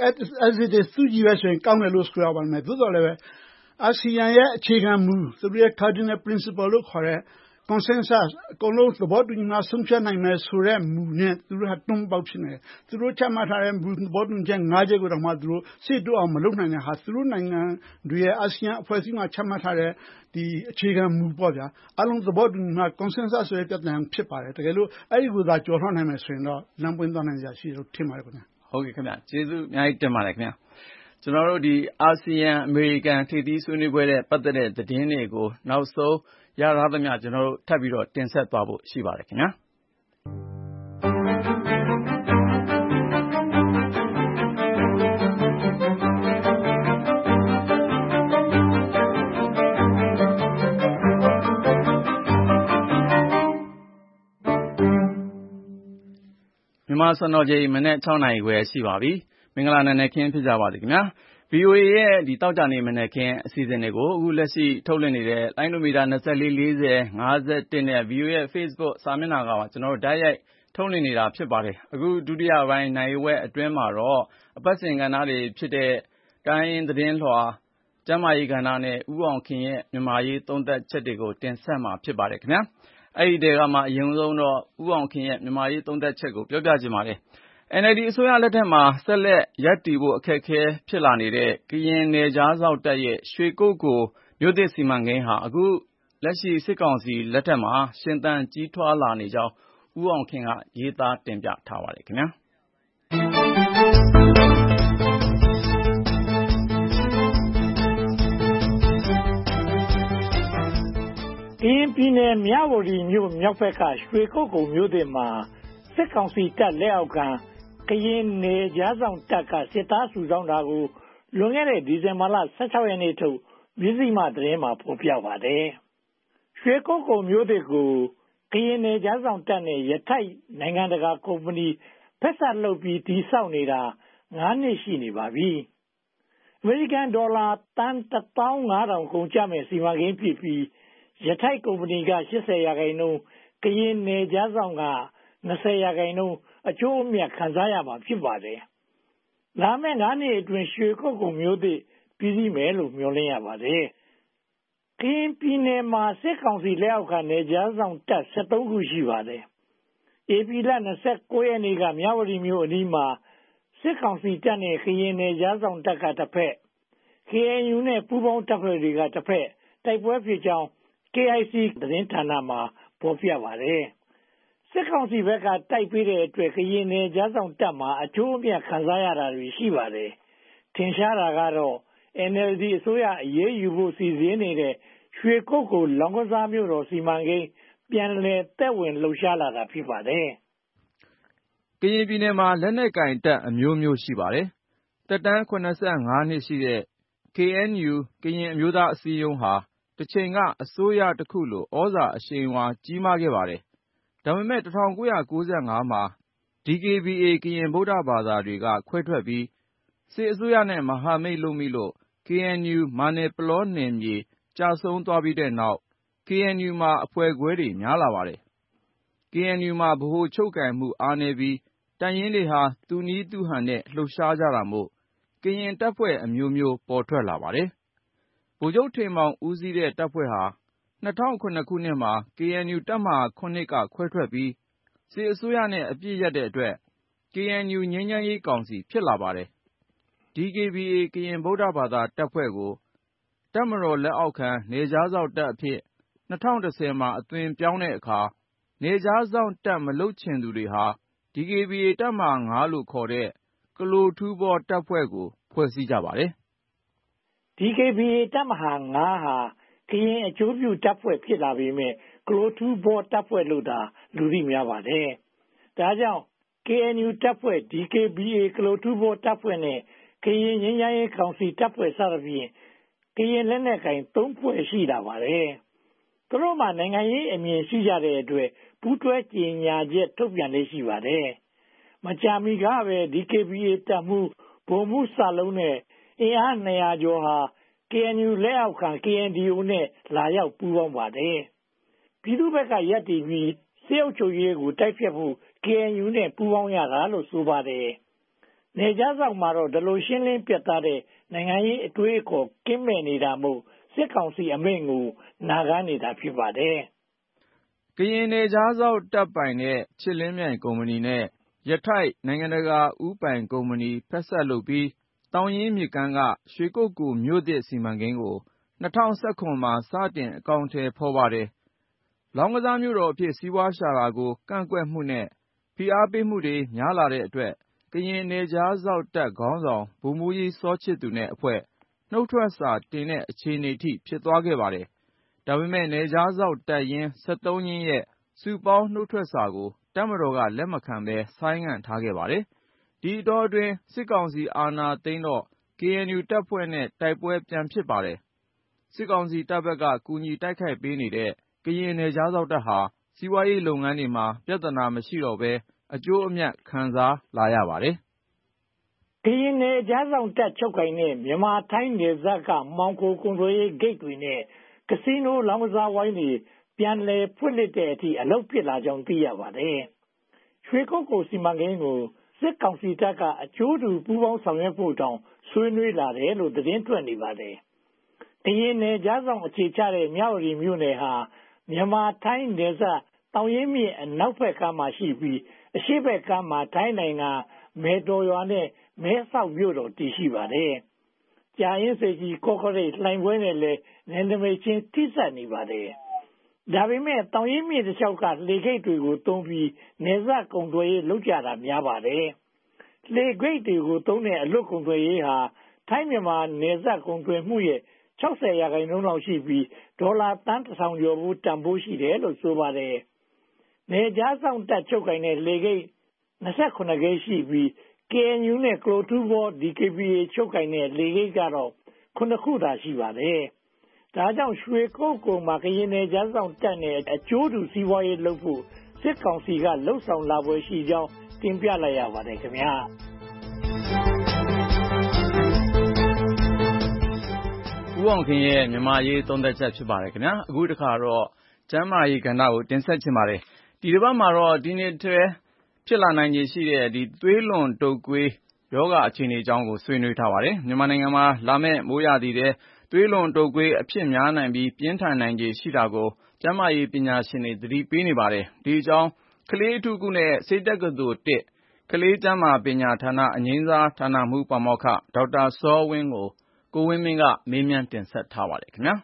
as it is သူကြီးပဲဆိုရင်ကောင်းတယ်လို့ဆိုရပါမယ်သို့တော်လည်းပဲအာဆီယံရဲ့အခြေခံမူသူတို့ရဲ့ cardinal principle လို့ခေါ်တဲ့ consensus အကုန်လုံးသဘောတူညီမှဆုံးဖြတ်နိုင်မယ်ဆိုတဲ့မူနဲ့သူတို့ကတွန်းပေါက်ဖြစ်နေတယ်။သူတို့ချမှတ်ထားတဲ့မူသဘောတူညီချက်၅ချက်ကိုတော့မှသူတို့စစ်တို့အောင်မလုပ်နိုင်တဲ့ဟာသူတို့နိုင်ငံတွေရဲ့အာဆီယံအဖွဲ့အစည်းမှာချမှတ်ထားတဲ့ဒီအခြေခံမူပေါ့ဗျာ။အလုံးသဘောတူညီမှ consensus ဆိုတဲ့ပြဿနာဖြစ်ပါတယ်။တကယ်လို့အဲ့ဒီကိုသာကျော်လွှားနိုင်မယ်ဆိုရင်တော့လမ်းပွင့်သွားနိုင်ကြရှိလို့ထင်ပါတယ်ခင်ဗျာဟုတ်ကဲ့ခင်ဗျာကျေးဇူးအများကြီးတင်ပါတယ်ခင်ဗျာကျွန်တော်တို့ဒီအာဆီယံအမေရိကန်ထိပ်သီးဆွေးနွေးပွဲတဲ့ပတ်သက်တဲ့သတင်းတွေကိုနောက်ဆုံးရထားသမျှကျွန်တော်တို့ထပ်ပြီးတော့တင်ဆက်သွားဖို့ရှိပါတယ်ခင်ဗျာမြန်မာစံတော်ချိန်မနေ့၆နာရီခွဲရှိပါပြီမင်္ဂလာနံနက်ခင်းဖြစ်ကြပါစေခင်ဗျာ ဗီအိုအေ ရဲ့ဒီတောက်ကြနေမနေ့ခင်းအစီအစဉ်တွေကိုအခုလက်ရှိထုတ်လွှင့်နေတဲ့လိုင်းဒိုမီတာ၂၄ ၄၀ ၅၁နဲ့ ဗီအိုအေ ရဲ့ Facebook စာမျက်နှာကပါကျွန်တော်တို့ဓာတ်ရိုက်ထုတ်လွှင့်နေတာဖြစ်ပါတယ်အခုဒုတိယပိုင်းနိုင်ဝက်အတွင်းမှာတော့အပတ်စဉ်ကဏ္ဍတွေဖြစ်တဲ့တိုင်းသတင်းလွှာကျမ်းမာရေးကဏ္ဍနဲ့ဥအောင်ခင်ရဲ့မြန်မာရေးသုံးသပ်ချက်တွေကိုတင်ဆက်မှာဖြစ်ပါတယ်ခင်ဗျာအဲ့ဒီတဲကမှအရင်ဆုံးတော့ဥအောင်ခင်ရဲ့မြန်မာရေးသုံးသပ်ချက်ကိုပြောပြချင်ပါတယ်အန်အယ်လ်ဒီ အစိုးရလက်ထက်မှာဆက်လက်ရပ်တည်ဖို့အခက်အခဲဖြစ်လာနေတဲ့ကရင်နယ်ခြားစောင့်တပ်ရဲ့ရွှေကုက္ကိုမြို့သစ်စီမံကိန်းဟာအခုလက်ရှိစစ်ကောင်စီလက်ထက်မှာရှင်သန်ကြီးထွားလာနေကြောင်းဦးအောင်ခင်ကရေးသားတင်ပြထားပါတယ်ခင်ဗျာကရင်ပြည်နယ်မြဝတီမြို့မြောက်ဘက်ကရွှေကုက္ကိုမြို့သစ်မှာစစ်ကောင်စီတပ်လက်အောက်ကကရင်နယ်ခြားစောင့်တပ်ကစစ်သားစုဆောင်းတာကိုလွန်ခဲ့တဲ့ဒီဇင်ဘာလ၁၆ရက်နေ့ထုတ်မြစည်းမသတင်းမှာဖော်ပြပါတယ်။ရွှေကုက္ကိုမြို့သစ်ကိုကရင်နယ်ခြားစောင့်တပ်နဲ့ရထိုက်နိုင်ငံတကာကုမ္ပဏီဖက်ဆက်လုပ်ပြီးတည်ဆောက်နေတာ၅နှစ်ရှိနေပါပြီ။အမေရိကန်ဒေါ်လာတန်၁သောင်း၅ထောင်ကုန်ကျမဲ့စီမံကိန်းဖြစ်ပြီးရထိုက်ကုမ္ပဏီက၈၀ရာခိုင်နှုန်းကရင်နယ်ခြားစောင့်က၂၀ရာခိုင်နှုန်းအကျိုးအမြတ်ခံစားရမှာဖြစ်ပါတယ်။လာမယ့်၅နှစ်အတွင်းရွှေကုက္ကိုမြို့သစ်ပြီးစီးမယ်လို့မျှော်လင့်ရပါတယ်။ကရင်ပြည်နယ်မှာစစ်ကောင်စီလက်အောက်ကနယ်ခြားစောင့်တပ်၁၃ခုရှိပါတယ်။ဧပြီလ၂၉ရက်နေ့ကမြဝတီမြို့အနီးမှာစစ်ကောင်စီတပ်နဲ့ကရင်နယ်ခြားစောင့်တပ်ကတစ်ဖက် ကေအန်ယူ နဲ့ပူးပေါင်းတပ်ဖွဲ့တွေကတစ်ဖက်တိုက်ပွဲဖြစ်ကြောင်း ကေ အိုင် စီ သတင်းဌာနမှာဖော်ပြပါတယ်။စစ်ကောင်စီဘက်ကတိုက်ပေးတဲ့အတွက်ကရင်နယ်ခြားစောင့်တပ်မှာအကျိုးအမြတ်ခံစားရတာတွေရှိပါတယ်။ထင်ရှားတာကတော့ အန် အယ်လ် ဒီ အစိုးရအရေးယူဖို့စီစဉ်နေတဲ့ရွှေကုက္ကိုလောင်းကစားမြို့တော်စီမံကိန်းပြန်လည်သက်ဝင်လှုပ်ရှားလာတာဖြစ်ပါတယ်။ကရင်ပြည်နယ်မှာလက်နက်ကင်တပ်အမျိုးမျိုးရှိပါတယ်။သက်တမ်း၇၅နှစ်ရှိတဲ့ ကေအန်ယူ ကရင်အမျိုးသားအစည်းအရုံးဟာတစ်ချိန်ကအစိုးရတစ်ခုလိုဩဇာအရှိန်အဝါကြီးမားခဲ့ပါတယ်။ဒါပေမဲ့၁၉၉၅မှာ ဒီ ကေ ဘီ အေ ကရင်ဗုဒ္ဓဘာသာတွေကခွဲထွက်ပြီးစစ်အစိုးရနဲ့မဟာမိတ်လုပ်မိလို့ ကေအန်ယူ မာနယ်ပလောနယ်မြေကျဆုံးသွားပြီးတဲ့နောက် ကေအန်ယူ မှာအဖွဲ့ခွဲတွေများလာပါတယ်။ ကေအန်ယူ မှာဗဟိုချုပ်ကိုင်မှုအားနည်းပြီးတပ်ရင်းတွေဟာသူနည်းသူဟန်နဲ့လှုပ်ရှားကြတာမို့ကရင်တပ်ဖွဲ့အမျိုးမျိုးပေါ်ထွက်လာပါတယ်။ဗိုလ်ချုပ်ထိန်မောင်ဦးစီးတဲ့တပ်ဖွဲ့ဟာ၂၀၀၇ခုနှစ်မှာ ကေအန်ယူ တပ်မဟာ၇ကခွဲထွက်ပြီးစစ်အစိုးရနဲ့အပစ်ရပ်တဲ့အတွက် ကေအန်ယူ ငြိမ်းချမ်းရေးကောင်စီဖြစ်လာပါတယ်။ ဒီ ကေ ဘီ အေ ကရင်ဗုဒ္ဓဘာသာတပ်ဖွဲ့ကိုတပ်မတော်လက်အောက်ခံနယ်ခြားစောင့်တပ်အဖြစ်၂၀၁၀မှာအသွင်ပြောင်းတဲ့အခါနယ်ခြားစောင့်တပ်မလုပ်ချင်သူတွေဟာ ဒီ ကေ ဘီ အေ တပ်မဟာ၅လို့ခေါ်တဲ့ကလိုထူးဘောတပ်ဖွဲ့ကိုဖွဲ့စည်းကြပါတယ်။ ဒီ ကေ ဘီ အေ တပ်မဟာ၅ဟာကရင်အကျိုးပြုတပ်ဖွဲ့ဖြစ်လာပေမယ့်ကလိုထူးဘောတပ်ဖွဲ့လို့သာလူသိများပါတယ်။ဒါကြောင့် ကေအန်ယူ တပ်ဖွဲ့ ဒီ ကေ ဘီ အေ ကလိုထူးဘောတပ်ဖွဲ့နဲ့ကရင်ငြိမ်းချမ်းရေးကောင်စီတပ်ဖွဲ့စသဖြင့်ကရင်လက်နက်ကိုင်သုံးဖွဲ့ရှိလာပါတယ်။သူတို့မှာနိုင်ငံရေးအမြင်ရှိကြတဲ့အတွက်ပူးတွဲကြေညာချက်ထုတ်ပြန်လေးရှိပါတယ်။မကြာမီကပဲ ဒီ ကေ ဘီ အေ တပ်မှူးဗိုလ်မှူးစလုံးနဲ့အင်အား၂၀၀ကျော်ဟာ ကေအန်ယူ လက်အောက်ခံ ကေအန်ဒီအို နဲ့လာရောက်ပူးပေါင်းပါတယ်။ပြည်သူ့ဘက်ကရပ်တည်ပြီးစစ်အုပ်ချုပ်ရေးကိုတိုက်ဖျက်ဖို့ ကေအန်ယူ နဲ့ပူးပေါင်းရတာလို့ဆိုပါတယ်။နယ်ခြားစောင့်မှာတော့ဒီလိုရှင်းလင်းပြတ်သားတဲ့နိုင်ငံရေးအတွေးအခေါ်ကင်းမဲ့နေတာမို့စစ်ကောင်စီအမိန့်ကိုနာခံနေတာဖြစ်ပါတယ်ကရင်နယ်ခြားစောင့်တပ်ပိုင်တဲ့ချစ်လင်းမြိုင်ကုမ္ပဏီနဲ့ရထိုက်နိုင်ငံတကာဦးပိုင်ကုမ္ပဏီဖက်စပ်လုပ်ပြီးသောင်ရင်းမြစ်ကမ်းကရွှေကုက္ကိုမြို့သစ်စီမံကိန်းကို၂၀၁၇မှာစတင်အကောင်အထည်ဖော်ပါတယ်။လောင်းကစားမြို့တော်အဖြစ်စီးပွားရှာတာကိုကန့်ကွက်မှုနဲ့ဖိအားပေးမှုတွေများလာတဲ့အတွက်ကရင်နယ်ခြားစောင့်တပ်ခေါင်းဆောင်ဗိုလ်မှူးကြီးစောချစ်သူနဲ့အဖွဲ့နှုတ်ထွက်စာတင်တဲ့အခြေအနေထိဖြစ်သွားခဲ့ပါတယ်။ဒါပေမဲ့နယ်ခြားစောင့်တပ်ရင်း၁၃ရင်းရဲ့စုပေါင်းနှုတ်ထွက်စာကိုတပ်မတော်ကလက်မခံဘဲဆိုင်းငံ့ထားခဲ့ပါတယ်။ဒီအတောအတွင်းစစ်ကောင်စီအာဏာသိမ်းတော့ ကေအန်ယူ တပ်ဖွဲ့နဲ့တိုက်ပွဲပြန်ဖြစ်ပါတယ်။စစ်ကောင်စီတပ်ဘက်ကကူညီတိုက်ခိုက်ပေးနေတဲ့ကရင်နယ်ခြားစောင့်တပ်ဟာစီးပွားရေးလုပ်ငန်းတွေမှာပြဿနာမရှိတော့ဘဲအကျိုးအမြတ်ခံစားလာရပါတယ်။ကရင်နယ်ခြားစောင့်တပ်ချုပ်ကိုင်တဲ့မြန်မာထိုင်းနယ်စပ်ကမှောင်ခိုကုန်သွယ်ရေးဂိတ်တွေနဲ့ကစီနိုလောင်းကစားဝိုင်းတွေပြန်လည်ဖွင့်လှစ်တဲ့အထိအလုပ်ဖြစ်လာကြောင်းသိရပါတယ်။ရွှေကုက္ကိုစီမံကိန်းကိုစစ်ကောင်စီတပ်ကအကျိုးတူပူးပေါင်းဆောင်ရွက်ဖို့တောင်ဆွေးနွေးလာတယ်လို့သတင်းထွက်နေပါတယ်။ကရင်နယ်ခြားစောင့်အခြေချတဲ့မြဝတီမြို့နယ်ဟာမြန်မာထိုင်းနယ်စပ်တောင်ရင်မြစ်အနောက်ဘက်ကမ်းမှာရှိပြီးအရှေ့ဘက်ကမ်းမှာထိုင်းနိုင်ငံမဲတော်ရွာနဲ့မဲဆောက်မြို့တော်တည်ရှိပါတယ်။ကြာရင်စေကြီးကော့ကရိတ်လှိုင်ပွဲနဲ့လည်းနယ်နိမိတ်ချင်းထိစပ်နေပါတယ်။ဒါပေမဲ့တောင်ရင်မြစ်တစ်လျှောက်ကလေဂိတ်တွေကိုသုံးပြီးနယ်စပ်ကုန်သွယ်ရေးလုပ်ကြတာများပါတယ်။လေဂိတ်တွေကိုသုံးတဲ့အလွတ်ကုန်သွယ်ရေးဟာထိုင်းမြန်မာနယ်စပ်ကုန်သွယ်မှုရဲ့၆၀ရာခိုင်နှုန်းလောက်ရှိပြီးဒေါ်လာသန်းတစ်ထောင်ကျော်ဘူးတန်ဖိုးရှိတယ်လို့ဆိုပါတယ်။နယ်ခြားစောင့်တပ်ချုပ်ကိုင်တဲ့လေဂိတ်၂၇ဂိတ်ရှိပြီး ကေအန်ယူ နဲ့ကလိုထူးဘော ဒီ ကေ ပီ အေ ချုပ်ကိုင်တဲ့လေဂိတ်ကတော့ခုနှစ်ခုသာရှိပါတယ်။ဒါကြောင့်ရွှေကုက္ကိုမှာကရင်နယ်ခြားစောင့်တပ်နဲ့အကျိုးတူစီးပွားရေးလုပ်ဖို့စစ်ကောင်စီကလှုံ့ဆော်လာပွဲရှိကြောင်းတင်ပြလိုက်ရပါတယ်ခင်ဗျာ။ဦးအောင်ခင်ရဲ့မြန်မာရေးသုံးသပ်ချက်ဖြစ်ပါတယ်ခင်ဗျာအခုတခါတော့ကျမ်းမာရေးကဏ္ဍကိုတင်ဆက်ချင်ပါတယ်ဒီတစ်ပတ်မှာတော့ဒီနေ့တည်းဖြစ်လာနိုင်ခြေရှိတဲ့ဒီသွေးလွန်တုပ်ကွေးယောဂအခြေအနေအကြောင်းကိုဆွေးနွေးထားပါတယ်မြန်မာနိုင်ငံမှာလာမယ့်မိုးရာသီထဲသွေးလွန်တုပ်ကွေးအဖြစ်များနိုင်ပြီးပြင်းထန်နိုင်ခြေရှိတာကိုကျန်းမာရေးပညာရှင်တွေသတိပေးနေပါတယ်ဒီအကြောင်းကလေးအထူးကုနဲ့စိတ်တက္ကသိုလ်တစ်ကလေးကျန်းမာပညာဌာနအငြိမ်းစားဌာနမှူးပါမောက္ခဒေါက်တာစောဝင်းကိုကိုဝင်းမင်းကမေးမြန်းတင်ဆက်ထားပါတယ်ခင်ဗျာ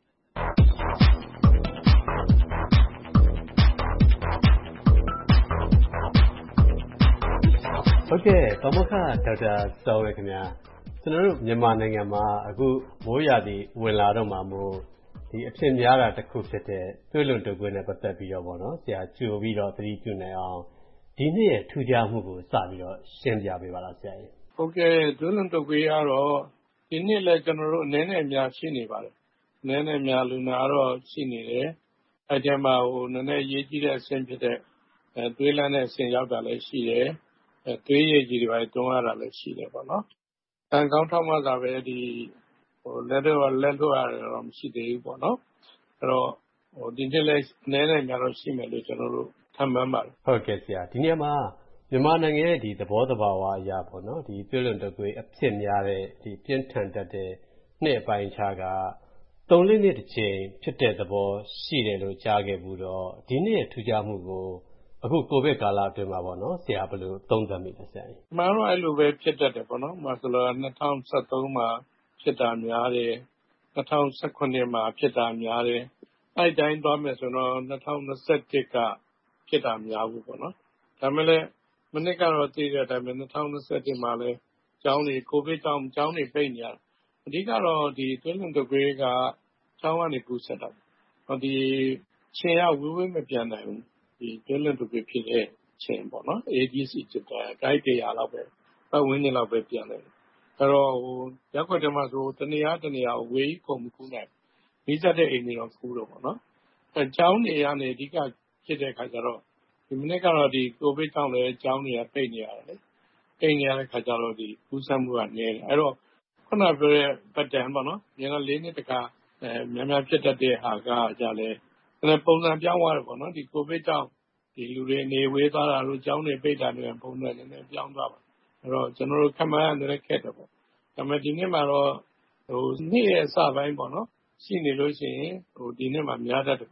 ဟုတ်ကဲ့ပါမောက္ခဒေါက်တာစောဝင်းခင်ဗျာကျွန်တော်တို့မြန်မာနိုင်ငံမှာအခုမိုးရာသီဝင်လာတော့မှာမို့ဒီအဖြစ်များတာတစ်ခုဖြစ်တဲ့သွေးလွန်တုပ်ကွေးနဲ့ပတ်သက်ပြီးတော့ဗောနော်ဆရာကြိုပြီးတော့သတိပြုနိုင်အောင်ဒီနေ့ရဲ့ထူးခြားမှုကိုစပြီးတော့ရှင်းပြပေးပါလားဆရာကြီးဟုတ်ကဲ့သွေးလွန်တုပ်ကွေးကတော့ဒီနေ့လည်းကျွန်တော်တို့အနည်းနဲ့အများရှိနေပါတယ်အနည်းနဲ့အများလူနာတော့ရှိနေတယ်အဲဒါမှဟိုနည်းနည်းရေးကြည့်တဲ့အဆင့်ဖြစ်တဲ့အဲသွေးလန်းတဲ့အဆင့်ရောက်တာလည်းရှိတယ်အဲသွေးရည်ကြီးတွေပဲတွန်းရတာလည်းရှိတယ်ပေါ့နော်တန်ကောင်းထောက်မှသာပဲဒီဟိုလက်တော့လက်တော့ရတော့မရှိသေးဘူးပေါ့နော်အဲ့တော့ဟိုဒီနေ့လည်းအနည်းနဲ့အများတော့ရှိမယ်လို့ကျွန်တော်တို့ထပ်မှန်းပါတယ်ဟုတ်ကဲ့ဆရာဒီနေ့မှာမြန်မာနိုင်ငံရဲ့ဒီသဘောတဘာဝအရာပေါ့နော်ဒီသွေးလွန်တုပ်ကွေးအဖြစ်များတဲ့ဒီပြင်းထန်တတ်တဲ့နှစ်အပိုင်းခြားကသုံးလေးနှစ်တစ်ချိန်ဖြစ်တဲ့သဘောရှိတယ်လို့ကြားခဲ့ဘူးတော့ဒီနေ့ရဲ့ထူးခြားမှုကိုအခုကိုဗစ်ကာလအတွင်းမှာပေါ့နော်ဆရာဘယ်လိုသုံးသပ်မိလဲဆရာ။မှန်တော့အဲ့လိုပဲဖြစ်တတ်တယ်ပေါ့နော်။မှာဆိုတော့၂၀၁၃မှာဖြစ်တာများတယ်။၂၀၁၇မှာဖြစ်တာများတယ်။အဲ့တိုင်းသွားမယ်ဆိုတော့၂၀၂၁ကဖြစ်တာများဘူးပေါ့နော်။ဒါမဲ့လည်းမနစ်ကတော့သိတဲ့အတိုင်းပဲ၂၀၂၁မှာလည်းကျောင်းတွေကိုဗစ်ကြောင့်ကျောင်းတွေပိတ်နေရတယ်။အဓိကတော့ဒီသွေးလွန်တုပ်ကွေးကကျောင်းကနေကူးဆက်တာ။ဟောဒီချင်းရဝေးဝေးမပြန်နိုင်ဘူး။ဒီသွေးလွန်တုပ်ကွေးဖြစ်တဲ့ချင်းပေါ့နော် A D C ဖြစ်တာဂိုက်တစ်ရာလောက်ပဲပတ်ဝန်းကျင်လောက်ပဲပြန်တယ်အဲ့တော့ဟိုရက်ွက်တည်းမှာဆိုတနေရာတနေရာဝေးခုံမကူးနိုင်မိစက်တဲ့အိမ်တွေတော့ကူးတော့ပေါ့နော်အဲကျောင်းတွေကနေအဓိကဖြစ်တဲ့ခါကျတော့ဒီမိနစ်ကတော့ဒီကိုဗစ်ကြောင့်လည်းကျောင်းတွေကပိတ်နေရတယ်လေပိတ်နေရတဲ့ခါကျတော့ဒီကူးစက်မှုကနေတယ်အဲ့တော့ခုနပြောတဲ့ပတ်တန်ပေါ့နော်ညီကလေးနှစ်တခါအဲများများဖြစ်တတ်တဲ့ဟာကကြလဲအဲ့ပုံစံပြောင်းသွားတယ်ပေါ့နော်ဒီကိုဗစ်ကြောင့်ဒီလူတွေနေဝေးသွားတာလို့ကျောင်းတွေပိတ်တာတွေပုံစံနည်းနည်းပြောင်းသွားပါအဲ့တော့ကျွန်တော်တို့ခမန်းရတယ်ခက်တယ်ပေါ့ဒါပေမဲ့ဒီနေ့မှာတော့ဟိုနေ့ရဲ့အစပိုင်းပေါ့နော်ရှိနေလို့ရှိရင်ဟိုဒီနေ့မှာများတတ်တယ်ပေါ့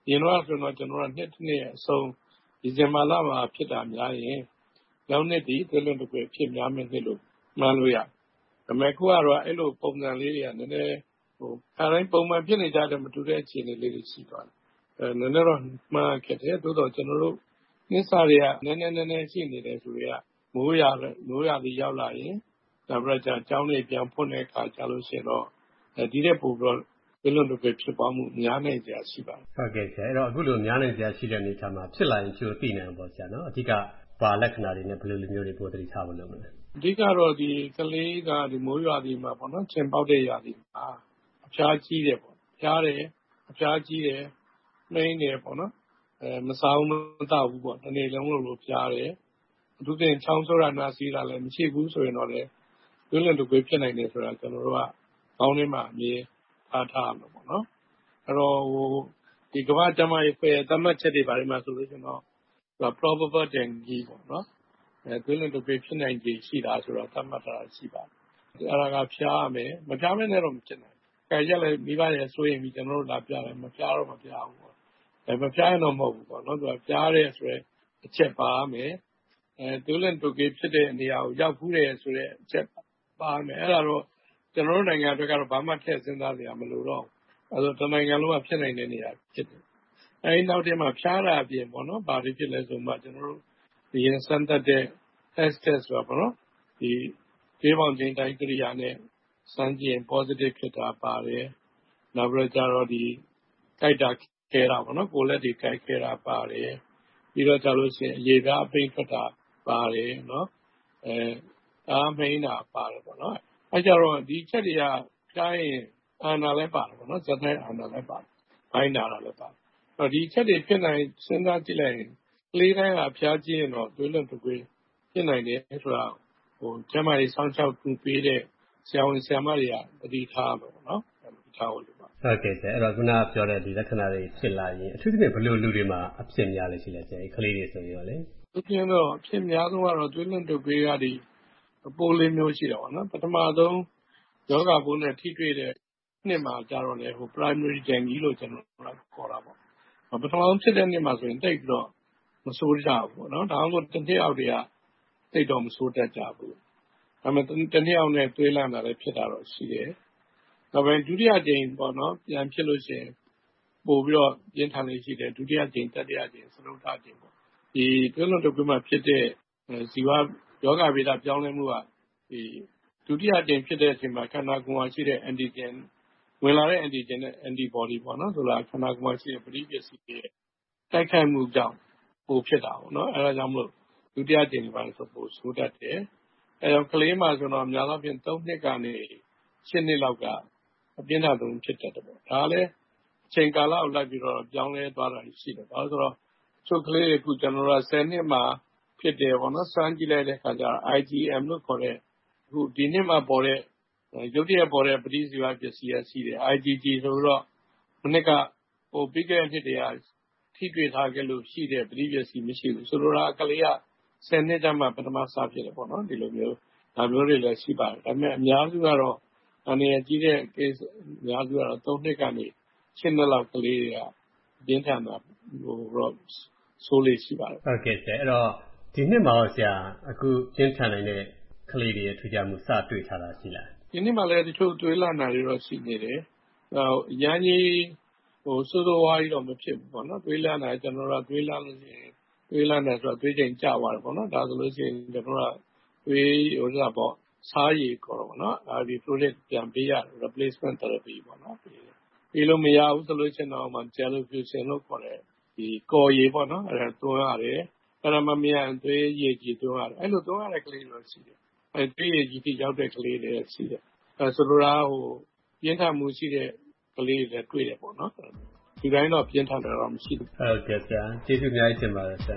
ရင်တော့ဆိုတော့ကျွန်တော်တို့နှစ်တစ်နှစ်အဆုံးဒီဇင်ဘာလမှာဖြစ်တာများရင်နောက်နှစ်ဒီသွေးလွန်တုပ်ကွေးဖြစ်များမယ်နှစ်လို့မှန်းလို့ရဒါပေမဲ့ခုကတော့အဲ့လိုပုံစံလေးတွေကနည်းနည်းဟိုခါတိုင်းပုံမှန်ဖြစ်နေကြတဲ့မတူတဲ့အခြေအနေလေးတွေရှိသွားတယ်အဲနည်းနည်းတော့မှန်းခဲ့တယ်သို့တော့ကျွန်တော်တို့နှင်းစာတွေကနည်းနည်းနည်းနည်းရှိနေတယ်ဆိုတော့မိုးရမိုးရပြီးရောက်လာရင်ဒါပြကြအကြောင်းတွေပြန်ဖွင့်တဲ့အခါကျလို့ရှိရင်တော့ဒီတဲ့ပုံတော့ဘယ်လိုလုပ်ဖြစ်ပွားမှုများနိုင်ကြရှိပါဟုတ်ကဲ့ဆရာအဲ့တော့အခုလိုများနိုင်ကြရှိတဲ့အနေအထားမှာဖြစ်လာရင်ကျိုးသိနိုင်ပါဆရာနော်အဓိကဘာလက္ခဏာတွေနဲ့ဘယ်လိုလိုမျိုးတွေပိုသတိထားဖို့လုပ်မလဲအဓိကတော့ဒီကလေးကဒီမိုးရွာဒီမှာပေါ့နော်ချိန်ပေါက်တဲ့ຢာဒီမှာအဖျားကြီးတယ်ပေါ့ဖျားတယ်အဖျားကြီးတယ်နှိမ့်တယ်ပေါ့နော်အဲမစားဘူးမတောက်ဘူးပေါ့ဒီနေ့လုံးလို့လို့ဖျားတယ်အထူးသဖြင့်ချောင်းဆိုးတာနာစီးတာလည်းမရှိဘူးဆိုရင်တော့လေသွေးလွန်တုပ်ကွေးဖြစ်နိုင်တယ်ဆိုတာကျွန်တော်တို့ကကောင်းထဲမှာအမြင်ထားထားမှာပေါ့နော်အဲ့တော့ဟိုဒီကမ္ဘာ့ကျန်းမာရေးအဖွဲ့သတ်မှတ်ချက်တွေဘာတွေမှာဆိုလို့ကျွန်တော် probable dengue ပေါ့နော်အဲသွေးလွန်တုပ်ကွေးဖြစ်နိုင်ခြေရှိတာဆိုတော့သတ်မှတ်တာရှိပါတယ်အဲ့ဒါကဖျားရမယ်မဖျားမဲနဲ့တော့မဖြစ်နိုင်ကြရလဲမိဘရဲ့ဆိုရင်ပြီးကျွန်တော်တို့လာပြတယ်မဖျားတော့မဖျားဘူးပေါ့အဲမဖျားရင်တော့မဟုတ်ဘူးပေါ့နော်သူကဖျားတယ်ဆိုရဲအချက်ပါမယ်အဲသွေးလွန်တုပ်ကွေးဖြစ်တဲ့နေရာကိုရောက်ဖူးတယ်ဆိုရဲအချက်ပါမယ်အဲ့ဒါတော့ကျွန်တော်တို့နိုင်ငံအတွက်ကတော့ဘာမှထည့်စဉ်းစားစရာမလိုတော့အဲဆိုတနိုင်ငံလုံးကဖြစ်နိုင်တဲ့နေရာဖြစ်တယ်အဲဒီနောက်တည်းမှာဖျားတာအပြင်ပေါ့နော်ဘာဖြစ်လဲဆိုမှကျွန်တော်တို့ဒီရင်စမ်းသက်တဲ့ test test ဆိုတာပေါ့နော်ဒီဒေးပေါင်းချင်းတိုင်းကိရိယာနဲ့စမ်းကြည့်ရင် positive ဖြစ်တာပါတယ်နောက်ပြီးတော့ကျတော့ဒီကြိုက်တာခဲတာပေါ့နော်ကိုယ်လက်တွေကြိုက်ခဲတာပါတယ်ပြီးတော့ကျလို့ရှိရင်အရေပြားအပိန်ထွက်တာပါတယ်နော်အဲအားမိန်တာပါတယ်ပေါ့နော်အဲကြတော့ဒီချက်တွေကဖျားရင်အာနာလည်းပါတယ်ပေါ့နော်ဇက်နဲ့အာနာလည်းပါတယ်ဘိုင်းနာလည်းပါတယ်အဲ့ဒီချက်တွေဖြစ်နိုင်စဉ်းစားကြည့်လိုက်ရင်ကလေးတိုင်းကဖျားကြည့်ရင်တော့သွေးလွန်တုပ်ကွေးဖြစ်နိုင်တယ်ဆိုတာဟိုကျမကြီးစောင့်ရှောက်ကူပေးတဲ့ဆရာဝန်ဆရာမတွေကတတိထားပါတော့နော်တတိထားလို့ပါဟုတ်ကဲ့ဆရာအဲ့တော့ခုနကပြောတဲ့ဒီလက္ခဏာတွေဖြစ်လာရင်အထူးသဖြင့်ဘယ်လိုလူတွေမှာအဖြစ်များလဲရှိလဲဆရာကလေးတွေဆိုရင်ရောလေသူပြင်းတော့အဖြစ်များဆုံးကတော့သွေးလွန်တုပ်ကွေးကဒီပိုးလေးမျိုးရှိတယ်ပေါ့နော်ပထမဆုံးယောဂပိုးနဲ့ထိတွေ့တဲ့နှစ်မှာကြတော့လေဟို primary dengue လို့ကျွန်တော်ခေါ်တာပေါ့ပထမဆုံးဖြစ်တဲ့နှစ်မှာဆိုရင်တိတ်ပြီးတော့မဆိုးကြဘူးပေါ့နော်ဒါမှမဟုတ်တစ်နှစ်အောက်တည်းကတိတ်တော့မဆိုးတတ်ကြဘူးဒါပေမဲ့တစ်နှစ်အောက်နဲ့သွေးလန့်တာလည်းဖြစ်တာတော့ရှိတယ်ဒါပေမဲ့ဒုတိယကြိမ်ပေါ့နော်ပြန်ဖြစ်လို့ရှိရင်ပို့ပြီးတော့ပြင်းထန်လေးရှိတယ်ဒုတိယကြိမ်တတိယကြိမ်စလုံးထကြိမ်ပေါ့ဒီသွေးလွန်တုပ်ကွေးမှာဖြစ်တဲ့ဇီဝယောဂဗေဒပြောင်းလဲမှုကဒီဒုတိယကြိမ်ဖြစ်တဲ့အချိန်မှာခန္ဓာကိုယ်မှာရှိတဲ့ antigen ဝင်လာတဲ့ antigen နဲ့ antibody ပေါ့နော်ဆိုတော့ခန္ဓာကိုယ်မှာရှိတဲ့ပဋိပစ္စည်းတွေတိုက်ခိုက်မှုကြောင့်ပိုဖြစ်တာပေါ့နော်အဲဒါကြောင့်မလို့ဒုတိယကြိမ်ပိုင်းဆိုပိုဆိုးတတ်တယ်အဲတော့ကလေးမှာဆိုတော့များသောအားဖြင့်သုံးနှစ်ကနေရှစ်နှစ်လောက်ကအပြင်းထန်ဆုံးဖြစ်တတ်တယ်ပေါ့ဒါလည်းအချိန်ကာလကိုလိုက်ပြီးတော့ပြောင်းလဲသွားတာရှိတယ်ဘာလို့ဆိုတော့ချုပ်ကလေးတွေခုကျွန်တော်တို့ဆယ်နှစ်မှာဖြစ်တယ်ပေါ့နော်စမ်းကြည့်လိုက်တဲ့အခါကျတော့ I G M လို့ခေါ်တဲ့အခုဒီနှစ်မှာပေါ်တဲ့ရုပ်တရက်ပေါ်တဲ့ပဋိဇီဝပစ္စည်းရရှိတယ် I G G ဆိုတော့မနစ်ကဟိုပြီးခဲ့တဲ့နှစ်တည်းကထိတွေ့ထားခဲ့လို့ရှိတဲ့ပဋိပစ္စည်းမရှိဘူးဆိုတော့ကလေးကဆယ်နှစ်တည်းမှပထမစဖြစ်တယ်ပေါ့နော်ဒီလိုမျိုးဒါမျိုးတွေလည်းရှိပါတယ်ဒါပေမဲ့အများစုကတော့အနေနဲ့ကြီးတဲ့ case အများစုကတော့သုံးနှစ်ကနေရှစ်နှစ်လောက်ကလေးတွေကပြင်းထန်တာဟိုတော့ဆိုးလေးရှိပါတယ်ဟုတ်ကဲ့ဆရာအဲ့တော့ဒီနှစ်မှာဆရာအခုပြင်းထန်နေတဲ့ကလေးတွေရဲ့ထူးခြားမှုစတွေ့ထားတာရှိလားဒီနှစ်မှာလည်းတချို့သွေးလန့်တာတွေတော့ရှိနေတယ်ဟိုရန်ကြီးဟိုစိုးစိုးဝါးကြီးတော့မဖြစ်ဘူးပေါ့နော်သွေးလန့်တာကျွန်တော်တို့သွေးလန့်လို့ရှိရင်သွေးလန့်တယ်ဆိုတော့သွေးချိန်ကျသွားတယ်ပေါ့နော်ဒါဆိုလို့ရှိရင်ကျွန်တော်တို့သွေးဟိုစားပေါ့စားရည်ခေါ်တော့ပေါ့နော်အဲဒီ product ပြန်ပေးရ replacement therapy ပေါ့နော်ပြီးလို့မရဘူးဆိုလို့ရှိရင်တော့မှ gelfusion လို့ခေါ်တယ်ဒီကော်ရည်ပေါ့နော်အဲဒါသွင်းရတယ်အဲ့ဒါမှမရရင်သွေးရည်ကြီးသွင်းရတယ်အဲ့လိုသွင်းရတဲ့ကလေးတွေရှိတယ်အဲသွေးရည်ကြီးတိရောက်တဲ့ကလေးတွေရှိတယ်အဲဆိုလိုတာဟိုပြင်းထန်မှုရှိတဲ့ကလေးတွေတွေ့တယ်ပေါ့နော်ဒီတိုင်းတော့ပြင်းထန်တယ်တော့မရှိဘူးဟုတ်ကဲ့ဆရာကျေးဇူးအများကြီးတင်ပါတယ်ဆရာ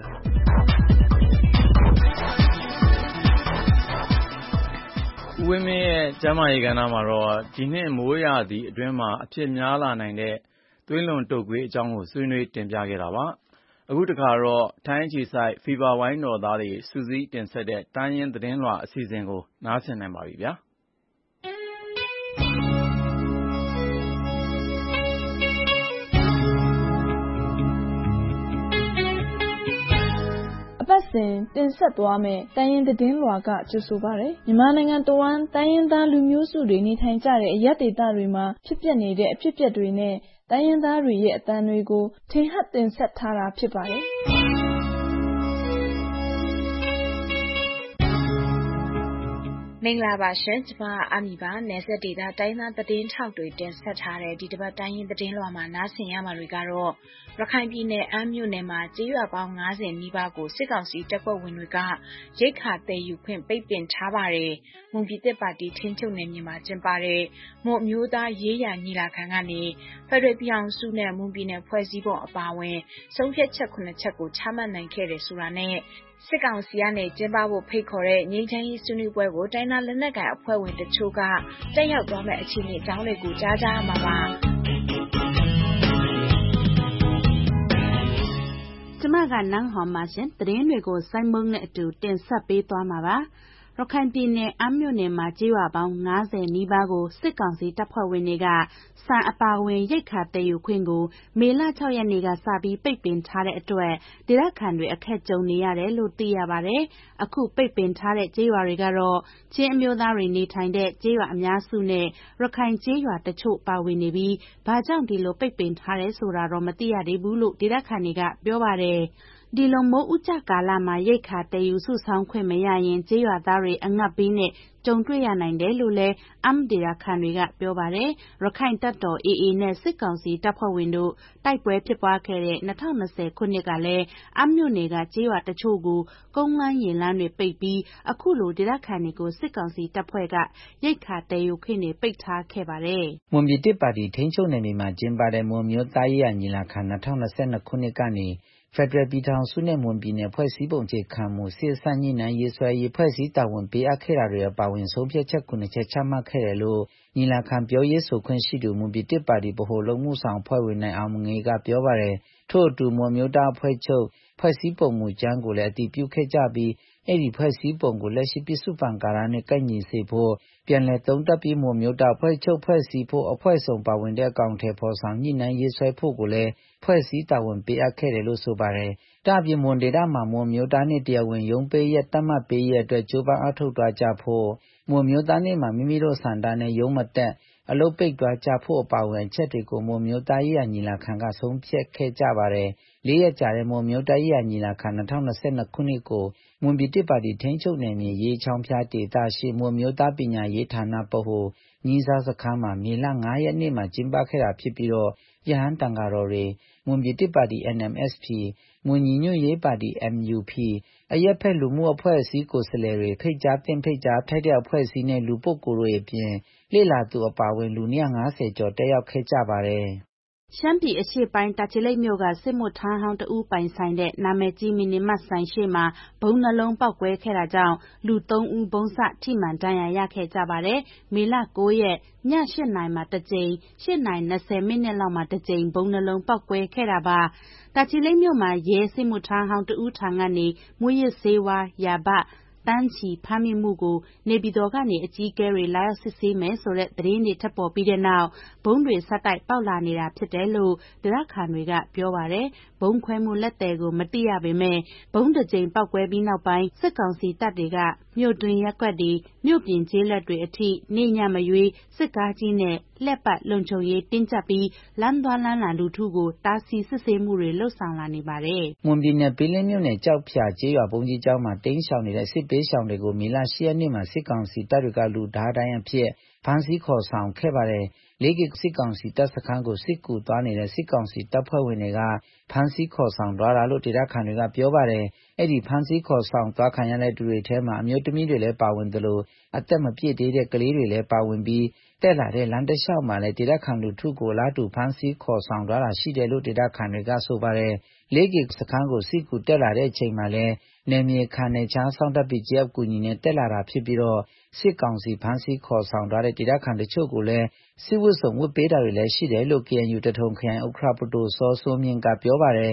ဦးဝင်းမင်းရဲ့ကျန်းမာရေးကဏ္ဍမှာတော့ဒီနှစ်မိုးရာသီအတွင်းမှာအဖြစ်များလာနိုင်တဲ့သွေးလွန်တုပ်ကွေးအကြောင်းကိုဆွေးနွေးတင်ပြခဲ့တာပါအခုတခါတော့ထိုင်းအခြေစိုက် Fever ဝိုင်းတော်သားတွေစူးစီးတင်ဆက်တဲ့တိုင်းရင်းသတင်းလွှာအစီအစဉ်ကိုနားဆင်နိုင်ပါပြီဗျာစဉ်တင်ဆက်သွားမယ့်တိုင်းရင်းသတင်းလွှာကကြိုဆိုပါရယ်မြန်မာနိုင်ငံတဝန်းတိုင်းရင်းသားလူမျိုးစုတွေနေထိုင်ကြတဲ့အရပ်ဒေသတွေမှာဖြစ်ပျက်နေတဲ့အဖြစ်အပျက်တွေနဲ့တိုင်းရင်းသားတွေရဲ့အသံတွေကိုထင်ဟပ်တင်ဆက်ထားတာဖြစ်ပါတယ်မင်္ဂလာပါရှင်ကျွန်မအမီပါနယ်စပ်ဒေသတိုင်းသားသတင်းထောက်တွေတင်ဆက်ထားတဲ့ဒီတစ်ပတ်တိုင်းရင်းသတင်းလွှာမှာနားဆင်ရမှာတွေကတော့ရခိုင်ပြည်နယ်အမ်းမြို့နယ်မှာကျေးရွာပေါင်း၅၀နီးပါးကိုစစ်ကောင်စီတပ်ဖွဲ့ဝင်တွေကရိတ်ခါတည်ယူခွင့်ပိတ်ပင်ထားပါတယ်။မွန်ပြည်သက်ပါတီထင်းချုပ်နယ်မြေမှာကျင်းပတဲ့မွန်မျိုးသားရေးရာညီလာခံကနေဖက်ဒရယ်ပြည်အောင်စုနဲ့မွန်ပြည်နယ်ဖွဲ့စည်းပုံအပါအဝင်ဆုံးဖြတ်ချက်ခုနှစ်ချက်ကိုချမှတ်နိုင်ခဲ့တယ်ဆိုတာနဲ့စစ်ကောင်စီကနေကျင်းပဖို့ဖိတ်ခေါ်တဲ့ငြိမ်းချမ်းရေးဆွေးနွေးပွဲကိုတိုင်းသားလက်နက်ကိုင်အဖွဲ့ဝင်တချို့ကတက်ရောက်သွားမဲ့အခြေအနေအကြောင်းတွေကိုကြားကြရမှာပါ။ကျမကနန်းဟော်မှာရှင်သတင်းတွေကိုစိုင်းမုံနဲ့အတူတင်ဆက်ပေးသွားမှာပါ။ရခိုင်ပြည်နယ်အမ်းမြို့နယ်မှာကျေးရွာပေါင်း၅၀နီးပါးကိုစစ်ကောင်စီတပ်ဖွဲ့ဝင်တွေကစံအပါဝင်ရိတ်ခါတည်ယူခွင့်ကိုမေလ၆ရက်နေ့ကစပြီးပိတ်ပင်ထားတဲ့အတွက်ဒေသခံတွေအခက်ကြုံနေရတယ်လို့သိရပါတယ်။အခုပိတ်ပင်ထားတဲ့ကျေးရွာတွေကတော့ချင်းအမျိုးသားတွေနေထိုင်တဲ့ကျေးရွာအများစုနဲ့ရခိုင်ကျေးရွာတချို့ပါဝင်နေပြီးဘာကြောင့်ဒီလိုပိတ်ပင်ထားတယ်ဆိုတာတော့မသိရသေးဘူးလို့ဒေသခံတွေကပြောပါတယ်။ဒီလိုမိုးဥကြကာလမှာရိတ်ခါတည်ယူစုဆောင်းခွင့်မရရင်ကျေးရွာသားတွေအငတ်ပေးနဲ့ကြုံတွေ့ရနိုင်တယ်လို့လည်းအမ်ဒေရာခံတွေကပြောပါတယ်။ရခိုင်တပ်တော် အေအေ နဲ့စစ်ကောင်စီတပ်ဖွဲ့ဝင်တို့တိုက်ပွဲဖြစ်ပွားခဲ့တဲ့၂၀၂၀ခုနှစ်ကလည်းအမ်မြို့နယ်ကကျေးရွာတချို့ကိုကုန်းလမ်းရေလမ်းတွေပိတ်ပြီးအခုလိုဒေသခံတွေကိုစစ်ကောင်စီတပ်ဖွဲ့ကရိတ်ခါတည်ယူခွင့်တွေပိတ်ထားခဲ့ပါတယ်။မွန်ပြည်တစ်ပါတီထိန်းချုပ်နယ်မြေမှာကျင်းပတဲ့မွန်မျိုးသားရေးရာညီလာခံ၂၀၂၂ခုနှစ်ကနေဖက်ဒရယ်ပြည်ထောင်စုနဲ့မွန်ပြည်နယ်ဖွဲ့စည်းပုံအခြေခံမူစစ်စညှိနှိုင်းရေးဆွဲရေးဖွဲ့စည်းတာဝန်ပေးအပ်ခဲ့တာတွေအပါအဝင်ဆုံးဖြတ်ချက်ခုနှစ်ချက်ချမှတ်ခဲ့တယ်လို့ညီလာခံပြောရေးဆိုခွင့်ရှိသူမွန်ပြည်တစ်ပါတီဗဟိုလုံမှုဆောင်ဖွဲ့ဝင်နိုင်အောင်ငွေကပြောပါတယ်ထို့အတူမွန်မျိုးသားအဖွဲ့ချုပ်ဖွဲ့စည်းပုံမူကျမ်းကိုလည်းအတည်ပြုခဲ့ကြပြီးအဲ့ဒီဖွဲ့စည်းပုံကိုလက်ရှိပြစ္စုပန်ကာလနဲ့ကိုက်ညီစေဖို့ပြန်လည်သုံးသပ်ပြီးမွန်မျိုးသားအဖွဲ့ချုပ်ဖွဲ့စည်းဖို့အဖွဲ့ဆောင်ပါဝင်တဲ့အကောင့်ထဲပေါ်ဆောင်ညှိနှိုင်းရေးဆွဲဖို့ကိုလည်းဖွဲ့စည်းတာဝန်ပေးအပ်ခဲ့တယ်လို့ဆိုပါတယ်။ဒါပြင်မွန်ဒေတာမှာမွန်မျိုးသားနဲ့တရားဝင်ရုံးပေးရတတ်မှတ်ပေးရအတွက်ကြိုးပမ်းအထောက်သွားကြဖို့မွန်မျိုးသားနဲ့မှာမိမိတို့စံတာနဲ့ရုံးမတက်အလုတ်ပိတ်သွားကြဖို့အပါအဝင်ချက်တွေကိုမွန်မျိုးသားရေးရာညီလာခံကဆုံးဖြတ်ခဲ့ကြပါတယ်။လေးရက်ကြာတဲ့မွန်မျိုးသားရေးရာညီလာခံ၂၀၂၂ခုနှစ်ကိုမွန်ပြည်တစ်ပါတီထိန်းချုပ်နယ်မြေရေးချောင်းဖျားဒေသရှိမွန်မျိုးသားပညာရေးဌာနပဟိုညီစားစခန်းမှာမေလ၅ရက်နေ့မှာကျင်းပခဲ့တာဖြစ်ပြီးတော့ရဟန်းတန်ဃာတော်တွေမွန်ပြည်တစ်ပါတီ အန် အမ် အက်စ် ပီ မွန်ညီညွတ်ရေးပါတီ အမ် ယူ ပီ အရက်ဖက်လူမှုအဖွဲ့အစည်းကိုယ်စားလှယ်တွေဖိတ်ကြားတင်ဖိတ်ကြားထိုက်တဲ့အဖွဲ့အစည်းနဲ့လူပုဂ္ဂိုလ်တွေအပြင်လေ့လာသူအပါအဝင်လူ၂၅၀ကျော်တက်ရောက်ခဲ့ကြပါတယ်။ရှမ်းပြည်အရှေ့ပိုင်းတာချီလိတ်မြို့ကစစ်မှုထမ်းဟောင်းတဦးပိုင်ဆိုင်တဲ့နာမည်ကြီးမီနီမတ်ဆိုင်ရှိမှာဘုံနှလုံးပောက်ကွဲခဲ့တာကြောင့်လူ၃ဦးဘုံစထိမှန်ဒဏ်ရာရခဲ့ကြပါတယ်။မေလ၉ရက်ည၈နာရီမှာတစ်ကြိမ်၈နာရီ၂၀မိနစ်လောက်မှာတစ်ကြိမ်ဘုံနှလုံးပောက်ကွဲခဲ့တာပါ။တာချီလိတ်မြို့မှာရဲစစ်မှုထမ်းဟောင်းတဦးထံကနေမွေးရစေးဝါးရာဘတန်းချီဖမ်းမိမှုကိုနေပြည်တော်ကနေအကြီးအကဲတွေလာရောက်စစ်ဆေးမယ်ဆိုတဲ့သတင်းတွေထပ်ပေါ်ပြီးတဲ့နောက်ဘုံတွေဆက်တိုက်ပေါက်လာနေတာဖြစ်တယ်လို့ဒေသခံတွေကပြောပါတယ်။ဘုံခွဲမှုလက်သည်ကိုမသိရပေမဲ့ဘုံတစ်ကြိမ်ပောက်ကွဲပြီးနောက်ပိုင်းစစ်ကောင်စီတပ်တွေကမြို့တွင်ရက်ကွက်တွေမြို့ပြင်ကျေးလက်တွေအထိနေညမရွေးစစ်ကားကြီးနဲ့လှက်ပတ်လုံခြုံရေးတင်းကျပ်ပြီးလမ်းသွားလမ်းလာလူထုကိုတားဆီးစစ်ဆေးမှုတွေလှုပ်ဆောင်လာနေပါတယ်။မွန်ပြည်နယ်ပီလင်းမြို့နယ်ကြောက်ဖြာကျေးရွာဘုံကြီးကျောင်းမှာတင်းရှောင်နေတဲ့စစ်ပေးရှောင်တွေကိုမေလ၈ရက်နေ့မှာစစ်ကောင်စီတပ်တွေကလူဓားတိုင်းအဖြစ်ဖမ်းဆီးခေါ်ဆောင်ခဲ့ပါတယ်။လေးကစစ်ကောင်စီတပ်စခန်းကိုစစ်ကူသွားနေတဲ့စစ်ကောင်စီတပ်ဖွဲ့ဝင်တွေကဖမ်းဆီးခေါ်ဆောင်သွားတာလို့ဒေသခံတွေကပြောပါတယ်။အဲ့ဒီဖမ်းဆီးခေါ်ဆောင်သွားခံရတဲ့သူတွေထဲမှာအမျိုးသမီးတွေလည်းပါဝင်သလိုအသက်မပြည့်သေးတဲ့ကလေးတွေလည်းပါဝင်ပြီးတက်လာတဲ့လမ်းတစ်လျှောက်မှာလည်းဒေသခံလူထုကိုလာတူဖမ်းဆီးခေါ်ဆောင်သွားတာရှိတယ်လို့ဒေသခံတွေကဆိုပါတယ်။လေးကစခန်းကိုစစ်ကူတက်လာတဲ့အချိန်မှာလည်းနေမြေခံနေချားဆောင်တပ်ပြီးကြောက်ကူညီနဲ့တက်လာတာဖြစ်ပြီးတော့စစ်ကောင်စီဖမ်းဆီးခေါ်ဆောင်ထားတဲ့ဒေသခံတချို့ကိုလည်းစစ်ဝတ်စုံဝတ်ပေးတာတွေလည်းရှိတယ်လို့ ကေအန်ယူ တထုံခရိုင်ဥက္ကဋ္ဌပတိုစောစိုးမြင့်ကပြောပါတယ်။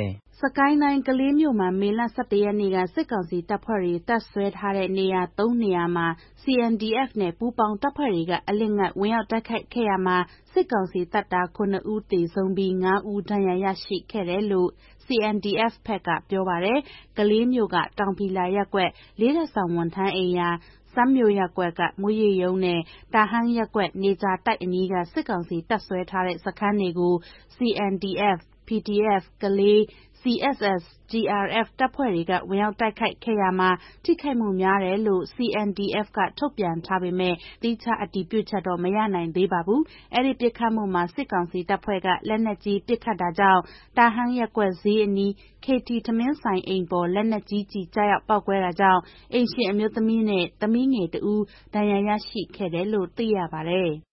စကိုင်းတိုင်းကလေးမြို့မှာမေလ၁၁ရက်နေ့ကစစ်ကောင်စီတပ်ဖွဲ့တွေတပ်ဆွဲထားတဲ့နေရာသုံးနေရာမှာ C N D F နဲ့ပူးပေါင်းတပ်ဖွဲ့တွေကအလစ်ငတ်ဝင်ရောက်တိုက်ခိုက်ခဲ့ရမှာစစ်ကောင်စီတပ်သားခုနှစ်ဦးသေဆုံးပြီးငါးဦးဒဏ်ရာရရှိခဲ့တယ်လို့ C N D F ဘက်ကပြောပါတယ်။ကလေးမြို့ကတောင်ပီလာရပ်ကွက်လေးထပ်ဆောင်ဝန်ထမ်းအိမ်ယာစမ်းမြို့ရပ်ကွက်ကမွေးရရုံနဲ့တာဟန်းရပ်ကွက်နေကြတိုက်အနီးကစစ်ကောင်စီတပ်ဆွဲထားတဲ့စခန်းတွေကို C N D F P D F ကလေး C S S G R F တပ်ဖွဲ့တွေကဝင်ရောက်တိုက်ခိုက်ခဲ့ရမှာထိခိုက်မှုများတယ်လို့ C N D F ကထုတ်ပြန်ထားပေမဲ့တိကျအတည်ပြုချက်တော့မရနိုင်သေးပါဘူး။အဲ့ဒီပစ်ခတ်မှုမှာစစ်ကောင်စီတပ်ဖွဲ့ကလက်နက်ကြီးပစ်ခတ်တာကြောင့်တာဟန်းရပ်ကွက်ဈေးအနီး K T ထမင်းဆိုင်အိမ်ပေါ်လက်နက်ကြီးကြီးကြားရောက်ပောက်ကွဲတာကြောင့်အိမ်ရှင်အမျိုးသမီးနဲ့သမီးငယ်တဦးဒဏ်ရာရရှိခဲ့တယ်လို့သိရပါတယ်။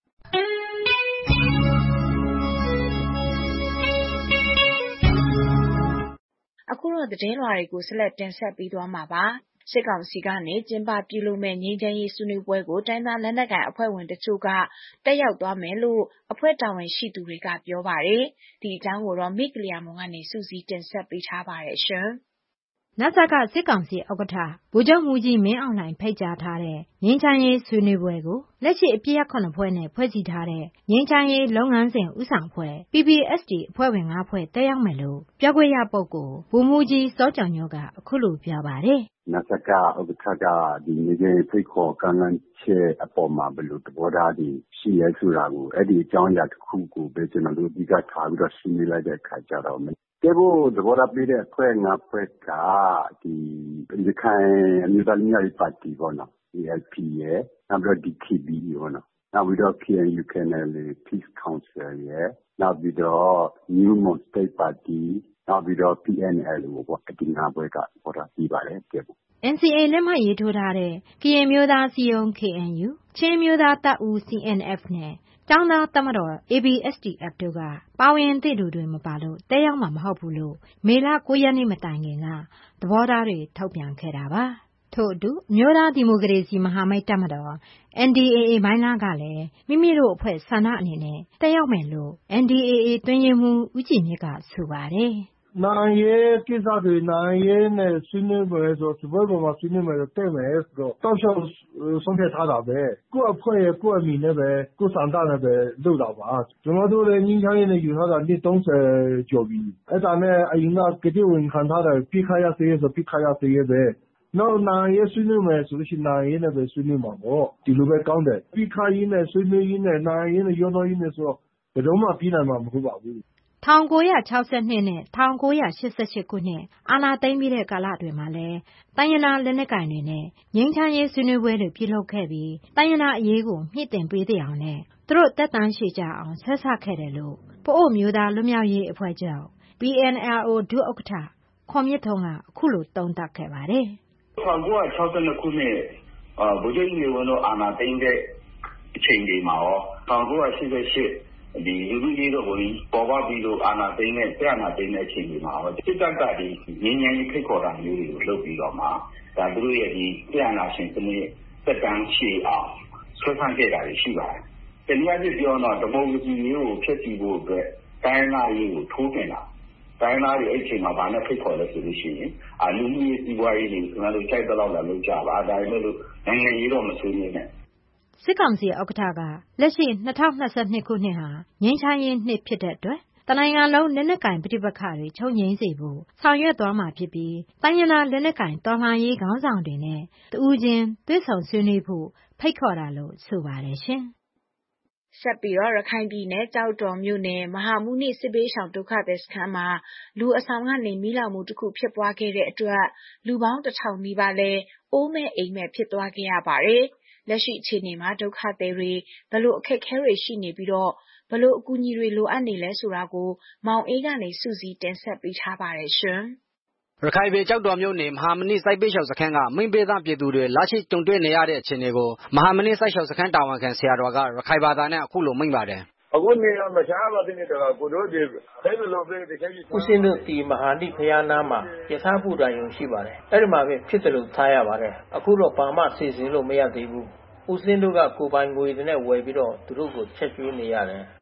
အခုတော့သတင်းလွှာတွေကိုဆက်လက်တင်ဆက်ပေးသွားမှာပါ။စစ်ကောင်စီကနေကျင်းပပြုလုပ်မဲ့ငြိမ်းချမ်းရေးဆွေးနွေးပွဲကိုတိုင်းသားလက်နက်ကိုင်အဖွဲ့ဝင်တချို့ကတက်ရောက်သွားမယ်လို့အဖွဲ့တာဝန်ရှိသူတွေကပြောပါတယ်။ဒီအကြောင်းကိုတော့မိကလျာမုံကနေစူးစီးတင်ဆက်ပေးထားပါတယ်ရှင်။နစကစစ်ကောင်စီဥက္ကဋ္ဌဗိုလ်ချုပ်မှူးကြီးမင်းအောင်လှိုင်ဖိတ်ကြားထားတဲ့ငြိမ်းချမ်းရေးဆွေးနွေးပွဲကိုလက်ရှိအပြည့်အ၇ဖွဲ့နဲ့ဖွဲ့စည်းထားတဲ့ငြိမ်းချမ်းရေးလုပ်ငန်းစဉ်ဦးဆောင်အဖွဲ့ P P S D အဖွဲ့ဝင်၅ဖွဲ့တက်ရောက်မယ်လို့ပြောခွင့်ရပုဂ္ဂိုလ်ဗိုလ်မှူးကြီးစောကြောင်ညောကအခုလိုပြောပါတယ်နစကဥက္ကဋ္ဌကဒီငြိမ်းချမ်းရေးဖိတ်ခေါ်ကမ်းလှမ်းချက်အပေါ်မှာဘယ်လိုသဘောထားတွေရှိရဲဆိုတာကိုအဲ့ဒီအကြောင်းအရာတစ်ခုကိုပဲကျွန်တော်တို့အဓိကထားပြီးတော့ရှင်းပြလိုက်တဲ့အခါကျတော့ကဲဖို့သဘောထားပေးတဲ့အဖွဲ့ငါးဖွဲ့ကဒီရခိုင်အမျိုးသားလူမျိုးရေးပါတီပေါ့နော် A L P ရဲ့နောက်ပြီးတော့ D K B ပေါ့နော်နောက်ပြီးတော့ K N U K N L A Peace Council ရဲ့နောက်ပြီးတော့ New Mon State Party နောက်ပြီးတော့ P N L ပေါ့အဒီငါးဖွဲ့ကပေါ်တာပြီးပါတယ်ကဲဖို့ N C A လက်မှတ်ရေးထိုးထားတဲ့ကရင်မျိုးသားစီယုံ K N U ချင်းမျိုးသားတပ်ဦး C N F နဲ့ကျောင်းသားတပ်မတော် A B S D F တို့ကပါဝင်သည့်သူတွေမပါလို့တက်ရောက်မှာမဟုတ်ဘူးလို့မေလ၉ရက်နေ့မတိုင်ခင်ကသဘောထားတွေထုတ်ပြန်ခဲ့တာပါထို့အတူအမျိုးသားဒီမိုကရေစီမဟာမိတ်တပ်မတော် N D A A မိုင်းလားကလည်းမိမိတို့အဖွဲ့ဆန္ဒအနေနဲ့တက်ရောက်မယ်လို့ N D A A တွင်ရင်မှုဦးကြည်မြင့်ကဆိုပါတယ်နိုင်ရေးကိစ္စတွေနိုင်ရေးနဲ့ဆွေးနွေးမယ်ဆိုစပွဲပေါ်မှာဆွေးနွေးမယ်ဆိုတဲ့မယ်ဆိုတော့တောက်လျှောက်ဆုံးဖြတ်ထားတာပဲကိုယ့်အဖွဲ့ရဲ့ကိုယ့်အမိနဲ့ပဲကိုယ့်စံတာနဲ့ပဲလုပ်တာပါကျွန်တော်တို့လည်းငင်းချမ်းရေးနဲ့ယူထားတာနှစ်သုံးဆယ်ကျော်ပြီအဲ့ဒါနဲ့အရင်ကကတိဝင်ခံထားတာပြခရစေးဆိုပြခရစေးပဲနောက်နိုင်ရေးဆွေးနွေးမယ်ဆိုလို့ရှိရင်နိုင်ရေးနဲ့ပဲဆွေးနွေးမှာပေါ့ဒီလိုပဲကောင်းတယ်ပြခရရေးနဲ့ဆွေးနွေးရေးနဲ့နိုင်ရေးနဲ့ရောတော်ရေးနဲ့ဆိုတော့ဘယ်တော့မှပြီးနိုင်မှာမဟုတ်ပါဘူး၁၉၆၂နဲ့၁၉၈၈ခုနှစ်အာဏာသိမ်းပြီးတဲ့ကာလတွေမှာလည်းတိုင်းရင်းသားလက်နက်ကိုင်တွေနဲ့ငြိမ်းချမ်းရေးဆွေးနွေးပွဲတွေပြုလုပ်ခဲ့ပြီးတိုင်းရင်းသားအရေးကိုမြင့်တင်ပေးတဲ့အောင်နဲ့သူတို့တက်တန်းရှိကြအောင်ဆက်ဆခဲ့တယ်လို့ပအို့မျိုးသားလွတ်မြောက်ရေးအဖွဲ့ချုပ် P N L O ဒုဥက္ကဋ္ဌခွန်မြင့်ထုံးကအခုလိုသုံးသပ်ခဲ့ပါတယ်၁၉၆၂ခုနှစ်ဗိုလ်ချုပ်ကြီးနေဝင်းတို့အာဏာသိမ်းတဲ့အချိန်တွေမှာရော၁၉၈၈ဒီလူလူကြီးတို့ကိုပေါ်ပေါက်ပြီးတော့အာဏာသိမ်းတဲ့ဆရာနာသိမ်းတဲ့အချိန်တွေမှာတော့စစ်တပ်ကဒီငင်းငင်းဖိတ်ခေါ်တာမျိုးတွေကိုလုပ်ပြီးတော့မှဒါသူတို့ရဲ့ဒီဆရာနာရှင်စနစ်သက်တမ်းရှည်အောင်ဆွဲဆန့်ခဲ့တာရှိပါတယ်။တနည်းအားဖြင့်ပြောတော့ဒီမိုကရေစီမျိုးကိုဖျက်ဆီးဖို့အတွက်တိုင်းသားရေးကိုထိုးတင်တာတိုင်းသားတွေအဲ့ချိန်မှာဗာနဲ့ဖိတ်ခေါ်လဲဆိုလို့ရှိရင်အလူလူရေးစီးပွားရေးတွေကျွန်တော်တို့ကြိုက်တော့လာလို့ကြပါဒါပေမဲ့လို့နိုင်ငံရေးတော့မဆွေးနွေးနဲ့စစ်ကောင်စီဥက္ကဋ္ဌကလက်ရှိ၂၀၂၂ခုနှစ်ဟာငြိမ်းချမ်းရေးနှစ်ဖြစ်တဲ့အတွက်တနိုင်ငံလုံးလက်နက်ကိုင်ပဋိပက္ခတွေချုပ်ငြိမ်းစေဖို့ဆောင်ရွက်သွားမှာဖြစ်ပြီးတိုင်းရင်းသားလက်နက်ကိုင်တော်လှန်ရေးခေါင်းဆောင်တွေနဲ့တဦးချင်းတွေ့ဆုံဆွေးနွေးဖို့ဖိတ်ခေါ်တာလို့ဆိုပါတယ်ရှင်။ဆက်ပြီးတော့ရခိုင်ပြည်နယ်ကြောက်တော်မြို့နယ်မဟာမုနိစစ်ဘေးရှောင်ဒုက္ခသည်စခန်းမှာလူအဆောင်ကနေမိလောင်မှုတစ်ခုဖြစ်ပွားခဲ့တဲ့အတွက်လူပေါင်းတစ်ထောင်နီးပါးလဲအိုးမဲ့အိမ်မဲ့ဖြစ်သွားခဲ့ရပါတယ်။လက်ရှိအခြေအနေမှာဒုက္ခသည်တွေဘလို့အခက်အခဲတွေရှိနေပြီးတော့ဘလို့အကူအညီတွေလိုအပ်နေလဲဆိုတာကိုမောင်အေးကနေစူးစီးတင်ဆက်ပေးထားပါတယ်ရှင်။ရခိုင်ပြည်ကြောက်တော်မြို့နယ်မဟာမနိစိုက်ပေးရှောက်စခန်းကမိန့်ပေးသားပြည်သူတွေလက်ရှိကြုံတွေ့နေရတဲ့အခြေအနေကိုမဟာမနိစိုက်ရှောက်စခန်းတာဝန်ခံဆရာတော်ကရခိုင်ဘာသာနဲ့အခုလိုမိန့်ပါတယ်။အခုနေရမချားပါတဲ့နေတာကိုတို့ဒီအဲ့လိုလုပ်တဲ့တကယ်ကြီးဦးစင်းတို့ဒီမဟာနိဖယားနာမှာယထာဘုဒ္ဓယုံရှိပါတယ်။အဲ့ဒီမှာပဲဖြစ်တယ်လို့ထားရပါတယ်။အခုတော့ဘာမှစီစဉ်လို့မရသေးဘူး။ဦးစင်းတို့ကကိုပိုင်ငွေတွေနဲ့ဝယ်ပြီးတော့သူတို့ကိုချက်ကျွေးနေရတယ်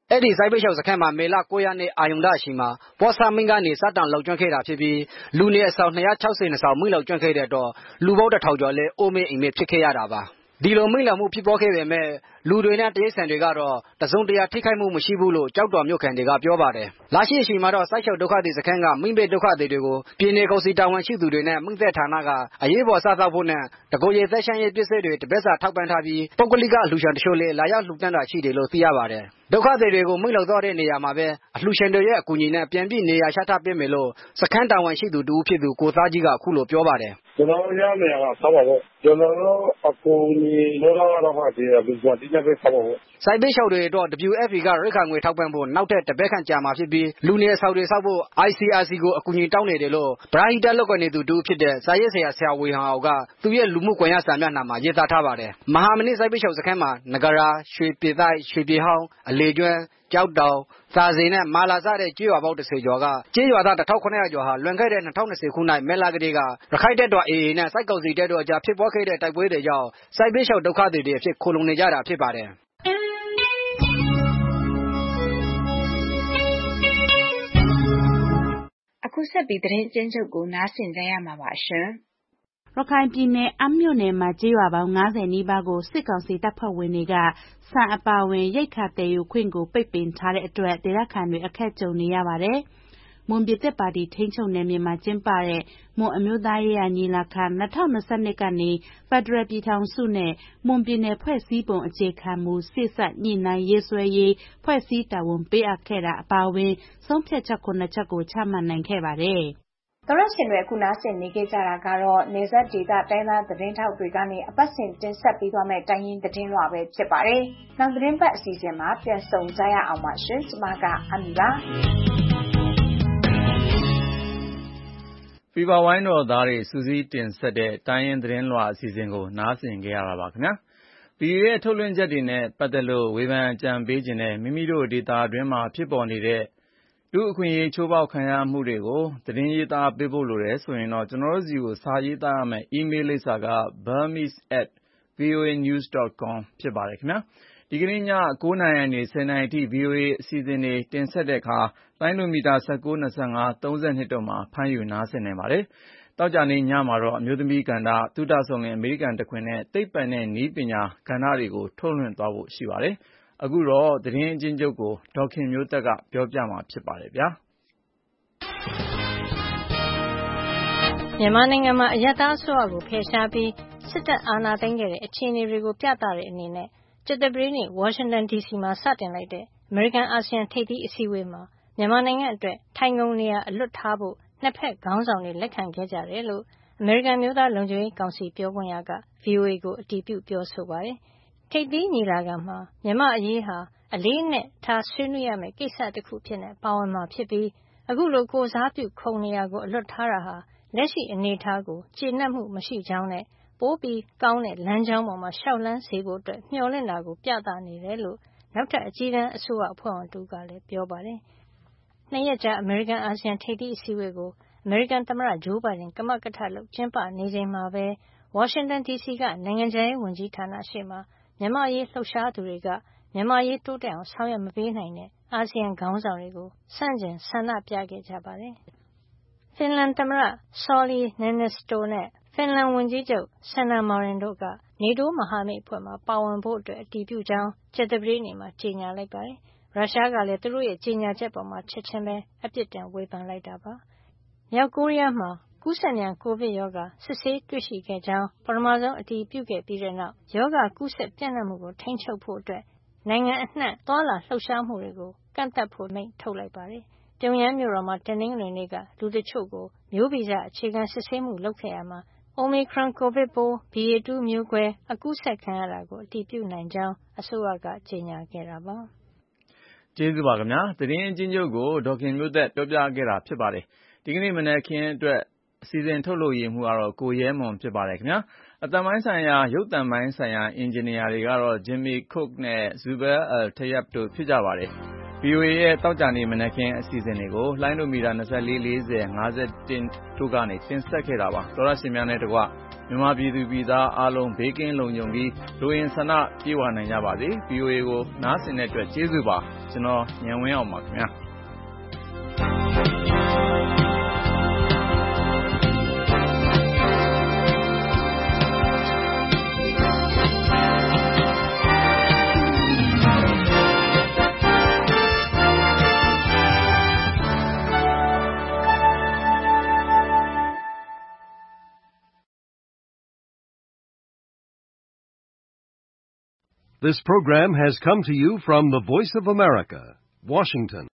အဲ့ဒီစိုက်ပိတ်ရှောက်စခန်းမှာမေလ၉ရက်နေ့အာယုံလရှိမှာဘောဆာမင်းကနေစတင်လောက်ကျွမ်းခဲ့တာဖြစ်ပြီးလူနေအဆောင်၂၆၀နှစ်ဆောင်မိလောက်ကျွမ်းခဲ့တဲ့တော့လူပေါင်းတစ်ထောင်ကျော်လဲအိုးမေးအိမ်မေးဖြစ်ခဲ့ရတာပါဒီလိုမိလောက်မှုဖြစ်ပေါ်ခဲ့ပေမဲ့လူတွေနဲ့တရိတ်ဆန်တွေကတော့တစုံတရာထိခိုက်မှုမရှိဘူးလို့ကြောက်တော်မြို့ခံတွေကပြောပါတယ်။လာရှိအချိန်မှာတော့စိုက်ချောက်ဒုက္ခသည်စခန်းကမိဘဒုက္ခသည်တွေကိုပြည်내ကောင်စီတာဝန်ရှိသူတွေနဲ့မိသက်ဌာနကအရေးပေါ်စားသောက်ဖို့နဲ့တကိုယ်ရည်သက်ဆိုင်ရေးပစ္စည်းတွေတပတ်စာထောက်ပံ့ထားပြီးပုဂ္ဂလိကအလှူရှင်တချို့လည်းလာရောက်လှူဒန်းတာရှိတယ်လို့သိရပါတယ်။ဒုက္ခသည်တွေကိုမိလောက်တော့တဲ့နေရာမှာပဲအလှူရှင်တွေရဲ့အကူအညီနဲ့ပြန်ပြီးနေရာချထားပေးမယ်လို့စခန်းတာဝန်ရှိသူတူဖြစ်သူကိုသားကြီးကအခုလိုပြောပါတယ်။ကျွန်တော်ရနေရတာဆောက်ပါဖို့ကျွန်တော်တို့အကူအညီလိုတော့တော့ဒီလူ့ဘဝတိကျပဲဆောက်ပါဖို့စိုက်ပိတ်ရှောက်တွေတော့ W F P ကရိခါငွေထောက်ပံ့ဖို့နောက်ထပ်တပတ်ခန့်ကြာမှာဖြစ်ပြီးလူနေဆောက်တွေဆောက်ဖို့ I C R C ကိုအကူအညီတောင်းနေတယ်လို့ဗရာဟီတာလုပ်ကနေသူတူဖြစ်တဲ့စာရေးဆရာဆရာဝေဟန်အောင်ကသူရဲ့လူမှုကွန်ရက်စာမျက်နှာမှာရေးသားထားပါတယ်။မဟာမဏိစိုက်ပိတ်ရှောက်စခန်းမှာနဂရာရွှေပြည်တိုက်ရွှေပြည်ဟောင်းအလေကျွန်းကြောက်တောင်သာစေနဲ့မာလာစတဲ့ကြေးရွာပေါင်းတစ်ဆယ်ကျော်ကကြေးရွာသားတစ်ထောင်ခုနှစ်ရာကျော်ဟာလွန်ခဲ့တဲ့၂၀၂၀ခုနှစ်မဲလာကလေးကရခိုင်တပ်တော် A A နဲ့စိုက်ကောင်စီတပ်တော်အကြားဖြစ်ပွားခဲ့တဲ့တိုက်ပွဲတွေကြောင့်စိုက်ပိတ်ရှောက်ဒုက္ခသည်တွေအဖြစ်ခိုလုံနေကြတာဖြစ်ပါတယ်အခုဆက်ပြီးသတင်းကျဉ်းချုပ်ကိုနားဆင်ကြရမှာပါရှင်ရခိုင်ပြည်နယ်အမ်းမြို့နယ်မှာကြေးရွာပေါင်း၅၀နီးပါးကိုစစ်ကောင်စီတပ်ဖွဲ့ဝင်တွေကဆန်အပါဝင်ရိတ်ခါတည်ယူခွင့်ကိုပိတ်ပင်ထားတဲ့အတွက်ဒေသခံတွေအခက်ကြုံနေရပါတယ်။မွန်ပြည်သက်ပါတီထိန်းချုပ်နယ်မြေမှာကျင်းပတဲ့မွန်အမျိုးသားရေးရာညီလာခံ၂၀၂၂ကနေဖက်ဒရယ်ပြည်ထောင်စုနဲ့မွန်ပြည်နယ်ဖွဲ့စည်းပုံအခြေခံမူစစ်ဆက်ညှိနှိုင်းရေးဆွဲရေးဖွဲ့စည်းတာဝန်ပေးအပ်ခဲ့တာအပါအဝင်ဆုံးဖြတ်ချက်ခုနှစ်ချက်ကိုချမှတ်နိုင်ခဲ့ပါတယ်။သောရရှင်တွေအခုနားဆင်နေကြတာကတော့နေဆက်ဒေတာတိုင်းသားသတင်းထောက်တွေကနေအပတ်စဉ်တင်ဆက်ပေးသွားမယ့်တိုင်းရင်းသတင်းလွှာပဲဖြစ်ပါတယ်။နောက်သတင်းပတ်အစီအစဉ်မှာပြန်ဆောင်ကြရအောင်ပါရှင်။ကျွန်မကအမီပါ။ဖီဗာဝိုင်းတော်သားတွေစူးစီးတင်ဆက်တဲ့တိုင်းရင်းသတင်းလွှာအစီအစဉ်ကိုနားဆင်ကြရတာပါခင်ဗျာ။ဒီရဲ့ထုတ်လွှင့်ချက်တွေနဲ့ပတ်သက်လို့ဝေဖန်အကြံပေးခြင်းနဲ့မိမိတို့ဒေတာအတွင်းမှာဖြစ်ပေါ်နေတဲ့လူအခွင့်အရေးချိုးဖောက်ခံရမှုတွေကိုသတင်းရေးသားပေးဖို့လိုတယ်ဆိုရင်တော့ကျွန်တော်တို့စီကိုစာရေးသားရမယ်။ email လိပ်စာက burmese at voa news dot com ဖြစ်ပါတယ်ခင်ဗျာ။ဒီကနေ့ည၉နာရီနေ၁၀နာရီအထိ ဗွီအိုအေ အစီအစဉ်တွေတင်ဆက်တဲ့အခါလိုင်းလိုမီတာ၁၉ ၂၅ ၃၂တို့မှာဖမ်းယူနားဆင်နိုင်ပါတယ်။တောက်ကြနေညမှာတော့အမျိုးသမီးကဏ္ဍသုတဆောင်လင်အမေရိကန်တခွင်နဲ့သိပ္ပံနဲ့နည်းပညာကဏ္ဍတွေကိုထုတ်လွှင့်သွားဖို့ရှိပါတယ်။အခုတော့သတင်းအချင်းချုပ်ကိုဒေါက်ခင်မျိုးသက်ကပြောပြမှာဖြစ်ပါတယ်ဗျာမြန်မာနိုင်ငံမှာအယက်သားအစိုးရကိုဖယ်ရှားပြီးစစ်တပ်အာဏာသိမ်းခဲ့တဲ့အခြေအနေတွေကိုပြသတဲ့အနေနဲ့ကျက်သပတေးနေ့ဝါရှင်တန်ဒီစီမှာစတင်လိုက်တဲ့အမေရိကန်အာဆီယံထိပ်သီးအစည်းအဝေးမှာမြန်မာနိုင်ငံအတွက်ထိုင်ကုန်နေရာအလွတ်ထားဖို့နှစ်ဖက်ခေါင်းဆောင်တွေလက်ခံခဲ့ကြတယ်လို့အမေရိကန်မျိုးသားလုံခြုံရေးကောင်စီပြောခွင့်ရက ဗွီအိုအေ ကိုအတည်ပြုပြောဆိုပါတယ်။ထိပ်သီးညီလာခံမှာမြန်မာအရေးဟာအလေးနဲ့ထားဆွေးနွေးရမယ့်ကိစ္စတစ်ခုဖြစ်နေပါဝင်မှာဖြစ်ပြီးအခုလိုကိုစားပြုခုံနေရာကိုအလွတ်ထားတာဟာလက်ရှိအနေအထားကိုကျေနပ်မှုမရှိကြောင်းနဲ့ပိုပြီးကောင်းတဲ့လမ်းကြောင်းပေါ်မှာရှောက်လန်းစေဖို့အတွက်မျှော်လင့်တာကိုပြသနေတယ်လို့နောက်ထပ်အကြီးတန်းအစိုးရအဖွဲ့ဝင်တူကလည်းပြောပါတယ်။နှစ်ရက်ကြာအမေရိကန်အာဆီယံထိပ်သီးအစည်းအဝေးကိုအမေရိကန်သမ္မတဂျိုးဘိုင်ဒန်ကမကထလုပ်ကျင်းပနေချိန်မှာပဲဝါရှင်တန်ဒီစီကနိုင်ငံခြားရေးဝန်ကြီးဌာနရှေ့မှာမြန်မာရေးလှုပ်ရှားသူတွေကမြန်မာရေးတိုးတက်အောင်ဆောင်ရွက်မပေးနိုင်တဲ့အာဆီယံခေါင်းဆောင်တွေကိုဆန့်ကျင်ဆန္ဒပြခဲ့ကြပါတယ်။ဖင်လန်သမ္မတဆော်လီနနစ္စတိုနဲ့ဖင်လန်ဝန်ကြီးချုပ်ဆန်နာမာရင်တို့ကနေတိုးမဟာမိတ်အဖွဲ့မှာပါဝင်ဖို့အတွက်အတည်ပြုကြောင်းကျက်သပတေးနေ့မှာကြေညာလိုက်ပါတယ်။ရုရှားကလည်းသူတို့ရဲ့ကြေညာချက်ပေါ်မှာချက်ချင်းပဲအပြစ်တင်ဝေဖန်လိုက်တာပါ။မြောက်ကိုရီးယားမှာကူးစက်မြန်ကိုဗစ်ရောဂါစစ်ဆေးတွေ့ရှိခဲ့ကြောင်းပထမဆုံးအတည်ပြုခဲ့ပြီးတဲ့နောက်ရောဂါကူးစက်ပြန့်နှံ့မှုကိုထိန်းချုပ်ဖို့အတွက်နိုင်ငံအနှံ့သွာလာလှုပ်ရှားမှုတွေကိုကန့်သတ်ဖို့မိန့်ထုတ်လိုက်ပါတယ်။ပြုံယမ်းမြို့တော်မှာတနင်္ဂနွေနေ့ကလူတချို့ကိုမျိုးဗီဇအခြေခံစစ်ဆေးမှုလုပ်ခဲ့ရမှာ Omicron ကိုဗစ်ပိုး B A two မျိုးကွဲအကူးစက်ခံရတာကိုအတည်ပြုနိုင်ကြောင်းအစိုးရကကြေညာခဲ့တာပါ။ကျေးဇူးပါခင်ဗျာ။သတင်းအချင်းချုပ်ကိုဒေါက်ခင်မျိုးသက်ပြောပြခဲ့တာဖြစ်ပါတယ်။ဒီကနေ့မနက်ခင်းအတွက်အစီအစဉ်ထုတ်လို့ရမှုကတော့ကိုရဲမွန်ဖြစ်ပါတယ်ခင်ဗျာ။အတပိုင်းဆိုင်ရာရုပ်တံပိုင်းဆိုင်ရာအင်ဂျင်နီယာတွေကတော့ Jimmy Cook နဲ့ Zubair Al-Tayyab တို့ဖြစ်ကြပါတယ်။ ဗွီအိုအေရဲ့တောက်ကြနေမနက်ခင်းအစီအစဉ်တွေကိုလိုင်းလိုမီတာ၂၄ ၄၀ ၅၁တို့ကနေတင်ဆက်ခဲ့တာပါ။သောရရှင်များနဲ့တကွမြန်မာပြည်သူပြည်သားအားလုံးဘေးကင်းလုံခြုံပြီးလူရင်ဆန္ဒပြေဝနိုင်ကြပါစေ။ ဗွီအိုအေ ကိုနားဆင်တဲ့အတွက်ကျေးဇူးပါ။ကျွန်တော်ဉာဏ်ဝင်းအောင်ပါခင်ဗျာ။ This program has come to you from the Voice of America, Washington.